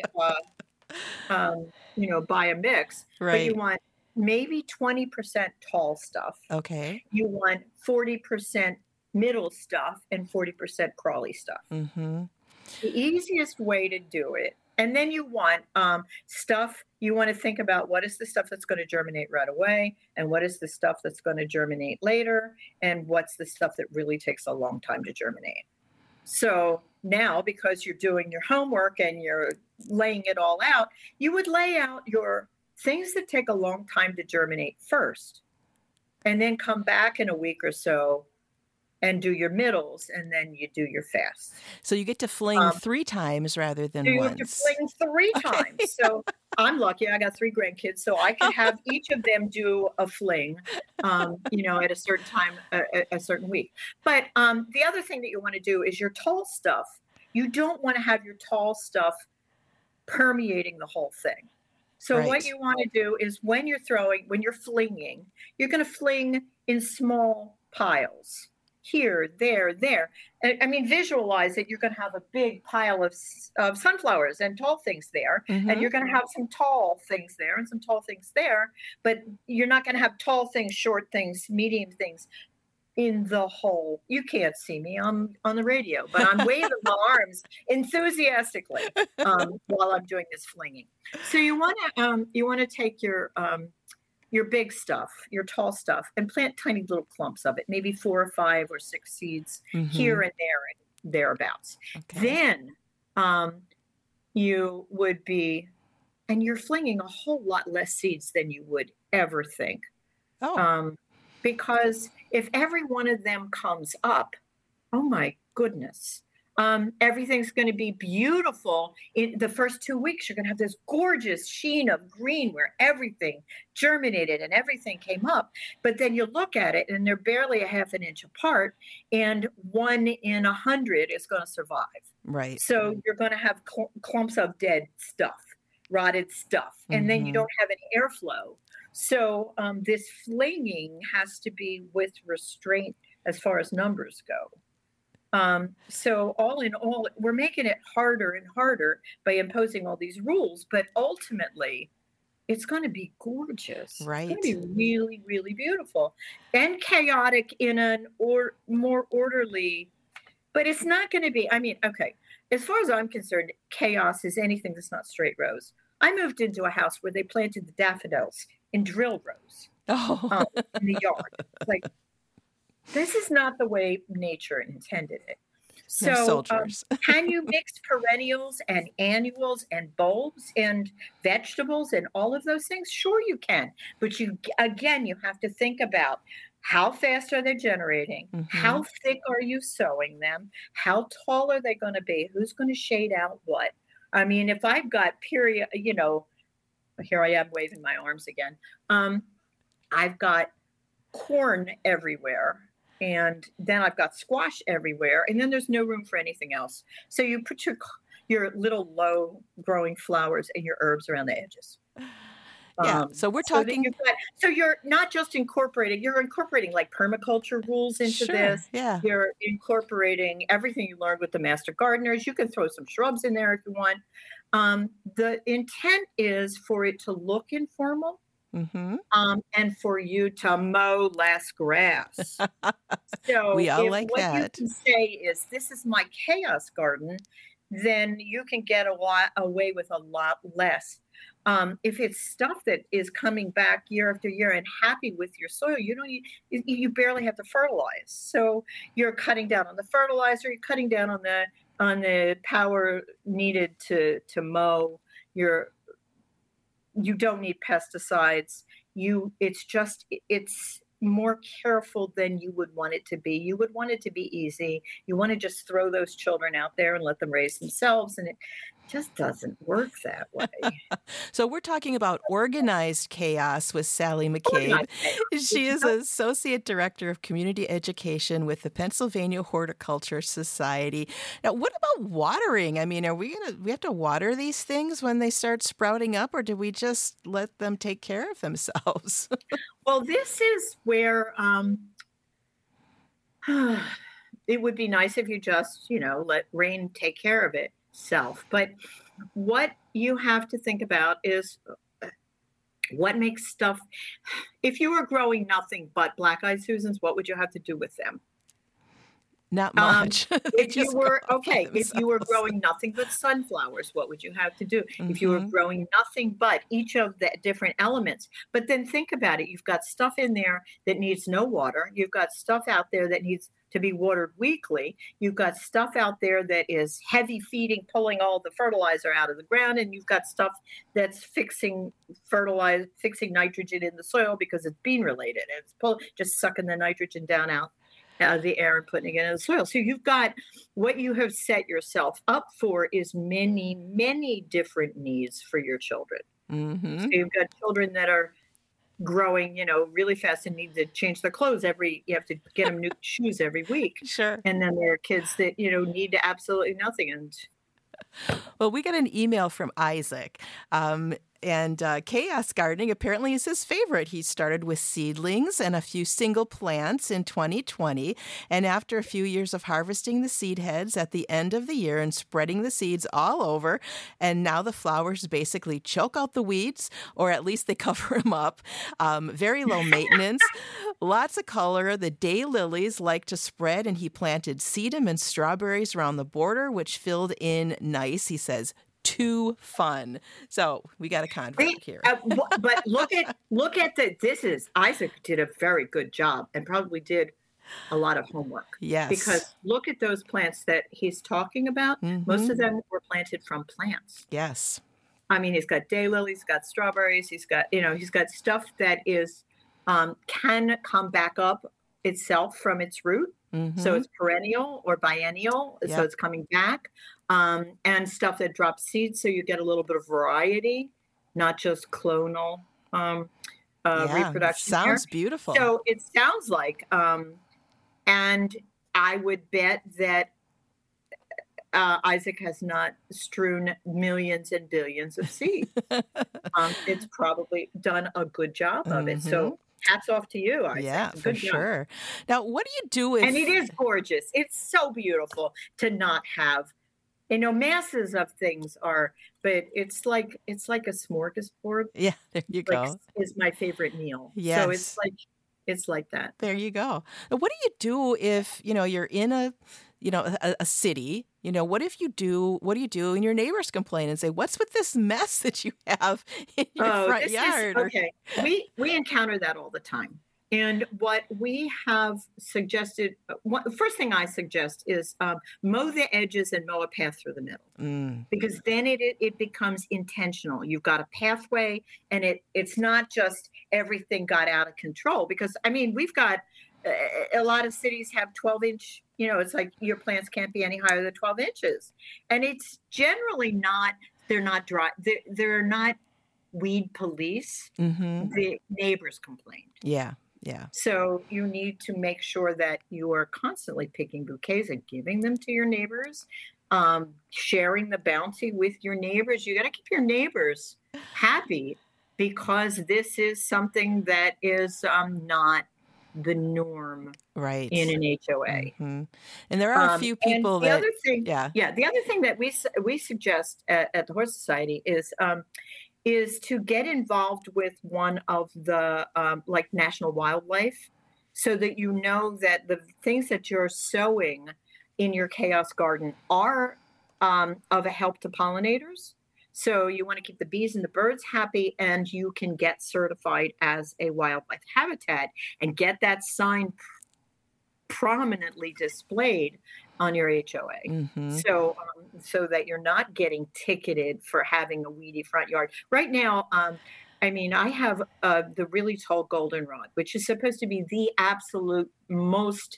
a mix? Right. But you want maybe 20% tall stuff. Okay. You want 40% middle stuff and 40% crawly stuff. Mm-hmm. The easiest way to do it. And then you want stuff, you want to think about what is the stuff that's going to germinate right away, and what is the stuff that's going to germinate later, and what's the stuff that really takes a long time to germinate. So now, because you're doing your homework and you're laying it all out, you would lay out your things that take a long time to germinate first, and then come back in a week or so and do your middles, and then you do your fasts. So you get to fling 3 times rather than once. You have to fling 3 times. So I'm lucky. I got 3 grandkids, so I can have each of them do a fling, at a certain time, a certain week. But the other thing that you want to do is your tall stuff. You don't want to have your tall stuff permeating the whole thing. So what you want to do is when you're flinging, you're going to fling in small piles. Here, there. I mean, visualize that you're going to have a big pile of sunflowers and tall things there, and you're going to have some tall things there and some tall things there, but you're not going to have tall things, short things, medium things in the whole. You can't see me on the radio, but I'm waving my arms enthusiastically while I'm doing this flinging. So you want to take your big stuff, your tall stuff, and plant tiny little clumps of it, maybe 4 or 5 or 6 seeds here and there and thereabouts. Okay. Then you would be, and you're flinging a whole lot less seeds than you would ever think. Because if every one of them comes up, oh my goodness, everything's going to be beautiful. In the first 2 weeks, you're going to have this gorgeous sheen of green where everything germinated and everything came up. But then you look at it and they're barely a half an inch apart, and 1 in 100 is going to survive. Right. So you're going to have clumps of dead stuff, rotted stuff, and then you don't have any airflow. So this flinging has to be with restraint as far as numbers go. So all in all, we're making it harder and harder by imposing all these rules, but ultimately it's going to be gorgeous. Right. It's going to be really, really beautiful and chaotic in more orderly, but it's not going to be, as far as I'm concerned, chaos is anything that's not straight rows. I moved into a house where they planted the daffodils in drill rows in the yard. Like, this is not the way nature intended it. So can you mix perennials and annuals and bulbs and vegetables and all of those things? Sure you can. But you have to think about how fast are they generating? How thick are you sowing them? How tall are they going to be? Who's going to shade out what? I mean, if I've got here I am waving my arms again. I've got corn everywhere. And then I've got squash everywhere, and then there's no room for anything else. So you put your little low-growing flowers and your herbs around the edges. Yeah. So we're talking. So you're not just incorporating. You're incorporating like permaculture rules into this. Yeah. You're incorporating everything you learned with the master gardeners. You can throw some shrubs in there if you want. The intent is for it to look informal, and for you to mow less grass. So we all if like what that. you can say is, this is my chaos garden, then you can get away with a lot less. If it's stuff that is coming back year after year and happy with your soil, you barely have to fertilize. So you're cutting down on the fertilizer, you're cutting down on the power needed to mow. You don't need pesticides. It's more careful than you would want it to be. You would want it to be easy. You want to just throw those children out there and let them raise themselves, and it just doesn't work that way. So we're talking about organized chaos with Sally McCabe. She is Associate Director of Community Education with the Pennsylvania Horticulture Society. Now, what about watering? I mean, we have to water these things when they start sprouting up, or do we just let them take care of themselves? Well, this is where it would be nice if you just, let rain take care of itself. But what you have to think about is what makes stuff. If you were growing nothing but black-eyed Susans, what would you have to do with them? Not much. If you were growing nothing but sunflowers, what would you have to do? If you were growing nothing but each of the different elements. But then think about it. You've got stuff in there that needs no water. You've got stuff out there that needs to be watered weekly. You've got stuff out there that is heavy feeding, pulling all the fertilizer out of the ground. And you've got stuff that's fixing nitrogen in the soil because it's bean related. It's just sucking the nitrogen down out of the air and putting it in the soil. So you've got what you have set yourself up for is many, many different needs for your children. So you've got children that are growing, really fast and need to change their clothes you have to get them new shoes every week. Sure. And then there are kids that, need absolutely nothing. And well, we got an email from Isaac. And chaos gardening apparently is his favorite. He started with seedlings and a few single plants in 2020. And after a few years of harvesting the seed heads at the end of the year and spreading the seeds all over, and now the flowers basically choke out the weeds, or at least they cover them up. Very low maintenance, lots of color. The daylilies like to spread, and he planted sedum and strawberries around the border, which filled in nice, he says. Too fun. So we got a convert here. But look at Isaac did a very good job and probably did a lot of homework. Yes. Because look at those plants that he's talking about. Most of them were planted from plants. Yes. I mean, he's got daylilies, he's got strawberries, he's got stuff that is can come back up itself from its root. So it's perennial or biennial. So it's coming back. And stuff that drops seeds, so you get a little bit of variety, not just clonal reproduction. Sounds beautiful. So it sounds like, and I would bet that Isaac has not strewn millions and billions of seeds. It's probably done a good job of it. So hats off to you, Isaac. Yeah, good for job. sure. Now, what do you do if... And it is gorgeous. It's so beautiful to not have, masses of things are, but it's like a smorgasbord. Yeah, there you go. Is my favorite meal. Yes. So it's like that. There you go. Now, what do you do if, you're in a city? What do you do and your neighbors complain and say, what's with this mess that you have in your front yard? Okay. We encounter that all the time. And what we have suggested, the first thing I suggest is mow the edges and mow a path through the middle, because then it becomes intentional. You've got a pathway, and it's not just everything got out of control. Because we've got a lot of cities have 12-inch. It's like your plants can't be any higher than 12 inches, and it's generally not. They're not dry. They're not weed police. The neighbors complained. Yeah. So you need to make sure that you are constantly picking bouquets and giving them to your neighbors, sharing the bounty with your neighbors. You got to keep your neighbors happy, because this is something that is not the norm in an HOA. And there are a few people the that... other thing, the other thing that we suggest at the Horse Society is is to get involved with one of the like National Wildlife, so that you know that the things that you're sowing in your chaos garden are of a help to pollinators. So you want to keep the bees and the birds happy, and you can get certified as a wildlife habitat and get that sign prominently displayed on your HOA. Mm-hmm. So that you're not getting ticketed for having a weedy front yard. Right now, I mean, I have the really tall goldenrod, which is supposed to be the absolute most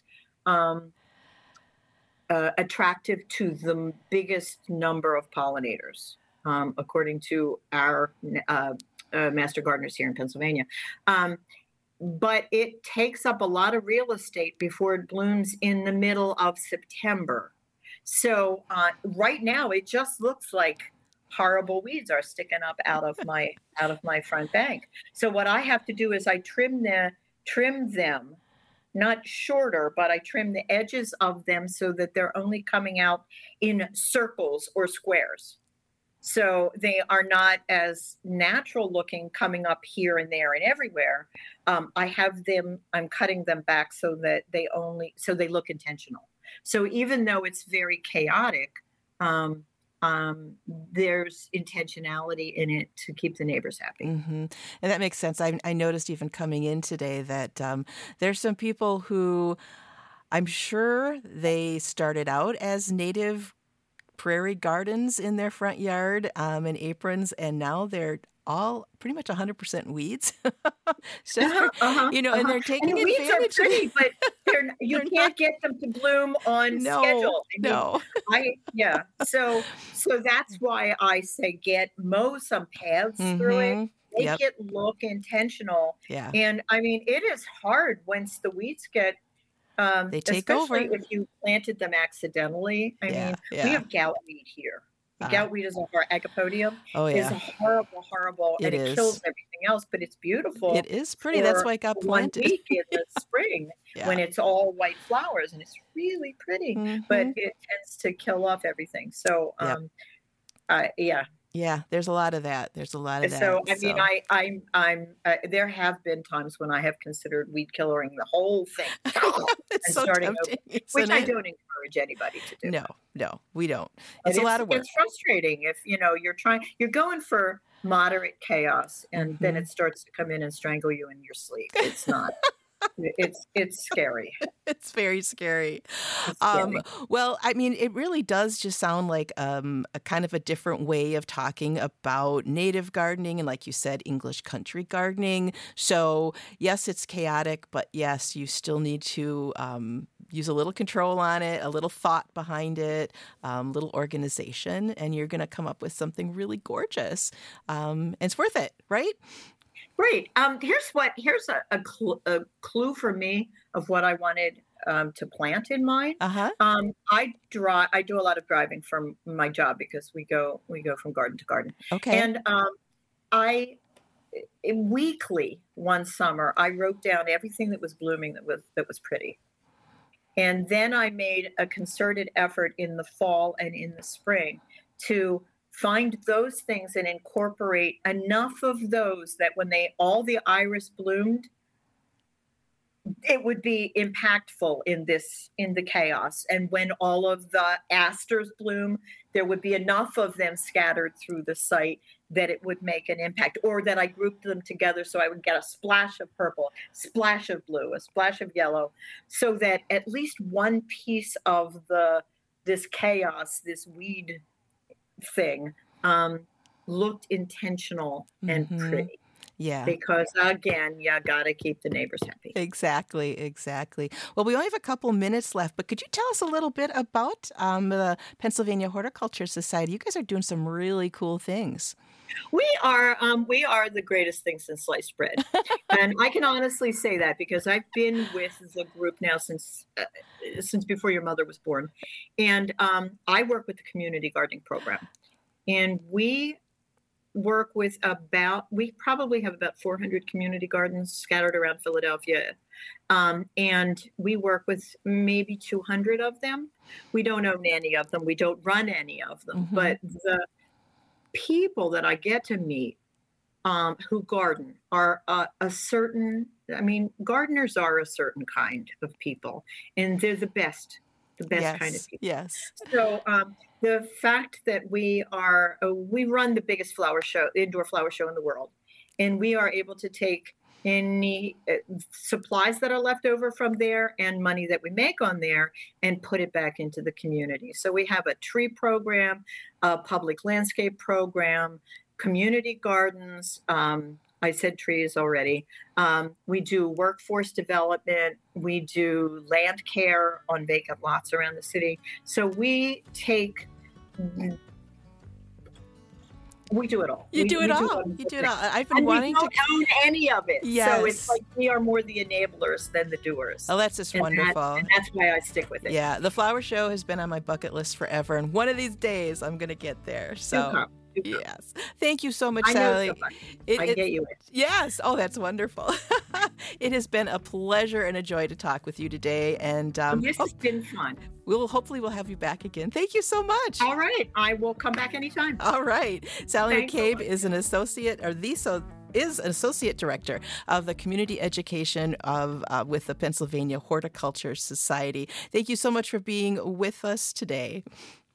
attractive to the biggest number of pollinators, according to our master gardeners here in Pennsylvania. But it takes up a lot of real estate before it blooms in the middle of September. So right now, it just looks like horrible weeds are sticking up out of my front bank. So what I have to do is I trim them, not shorter, but I trim the edges of them so that they're only coming out in circles or squares. So they are not as natural looking coming up here and there and everywhere. I'm cutting them back so that they look intentional. So even though it's very chaotic, there's intentionality in it to keep the neighbors happy. Mm-hmm. And that makes sense. I noticed even coming in today that there's some people who I'm sure they started out as native prairie gardens in their front yard and aprons, and now they're all pretty much 100% weeds. So, and they're taking and the weeds advantage. Are pretty, but you can't get them to bloom on schedule. So that's why I say mow some paths through it, make it look intentional. Yeah. And I mean, it is hard once the weeds get they take over. Especially if you planted them accidentally. I mean, we have goutweed here. Goutweed is agapodium. Is a horrible, and it kills everything else, but it's beautiful. It is pretty. That's why it got planted. 1 week in the spring when it's all white flowers, and it's really pretty, but it tends to kill off everything. So, Yeah, there's a lot of that. So, I mean, I'm there have been times when I have considered weed killering the whole thing it's so tempting, which I don't encourage anybody to do. No, we don't. It's a lot of work. It's frustrating if you're going for moderate chaos, and then it starts to come in and strangle you in your sleep. It's not. It's scary. It's very scary. It's scary. Well, I mean, it really does just sound like a kind of a different way of talking about native gardening and, like you said, English country gardening. So, yes, it's chaotic, but yes, you still need to use a little control on it, a little thought behind it, little organization, and you're going to come up with something really gorgeous. And it's worth it, right? Right. Here's a clue for me of what I wanted to plant in mine. I do a lot of driving from my job because we go from garden to garden. Okay. And I weekly one summer I wrote down everything that was blooming that was pretty. And then I made a concerted effort in the fall and in the spring to find those things and incorporate enough of those that when all the iris bloomed, it would be impactful in the chaos. And when all of the asters bloom, there would be enough of them scattered through the site that it would make an impact, or that I grouped them together so I would get a splash of purple, splash of blue, a splash of yellow, so that at least one piece of this chaos, this weed thing, looked intentional and pretty. Yeah. Because again, you got to keep the neighbors happy. Exactly. Well, we only have a couple minutes left, but could you tell us a little bit about the Pennsylvania Horticulture Society? You guys are doing some really cool things. We are the greatest thing since sliced bread. And I can honestly say that because I've been with the group now since before your mother was born. And I work with the community gardening program. And we work with we probably have about 400 community gardens scattered around Philadelphia. And we work with maybe 200 of them. We don't own any of them. We don't run any of them. But the people that I get to meet who garden are a certain, gardeners are a certain kind of people, and they're the best yes, kind of people. Yes. So the fact that we run the biggest indoor flower show in the world, and we are able to take any supplies that are left over from there and money that we make on there and put it back into the community. So we have a tree program, a public landscape program, community gardens. I said trees already. We do workforce development. We do land care on vacant lots around the city. So we do it all. You do it all. I've been wanting to own any of it. Yes. So it's like we are more the enablers than the doers. Oh, that's just wonderful. And that's why I stick with it. Yeah, the flower show has been on my bucket list forever, and one of these days I'm going to get there. So. Yes. Thank you so much, Sally. I get you it. Yes. Oh, that's wonderful. It has been a pleasure and a joy to talk with you today. And this has been fun. Hopefully we'll have you back again. Thank you so much. All right. I will come back anytime. All right. Sally Thanks McCabe is an associate director of the community education with the Pennsylvania Horticulture Society. Thank you so much for being with us today.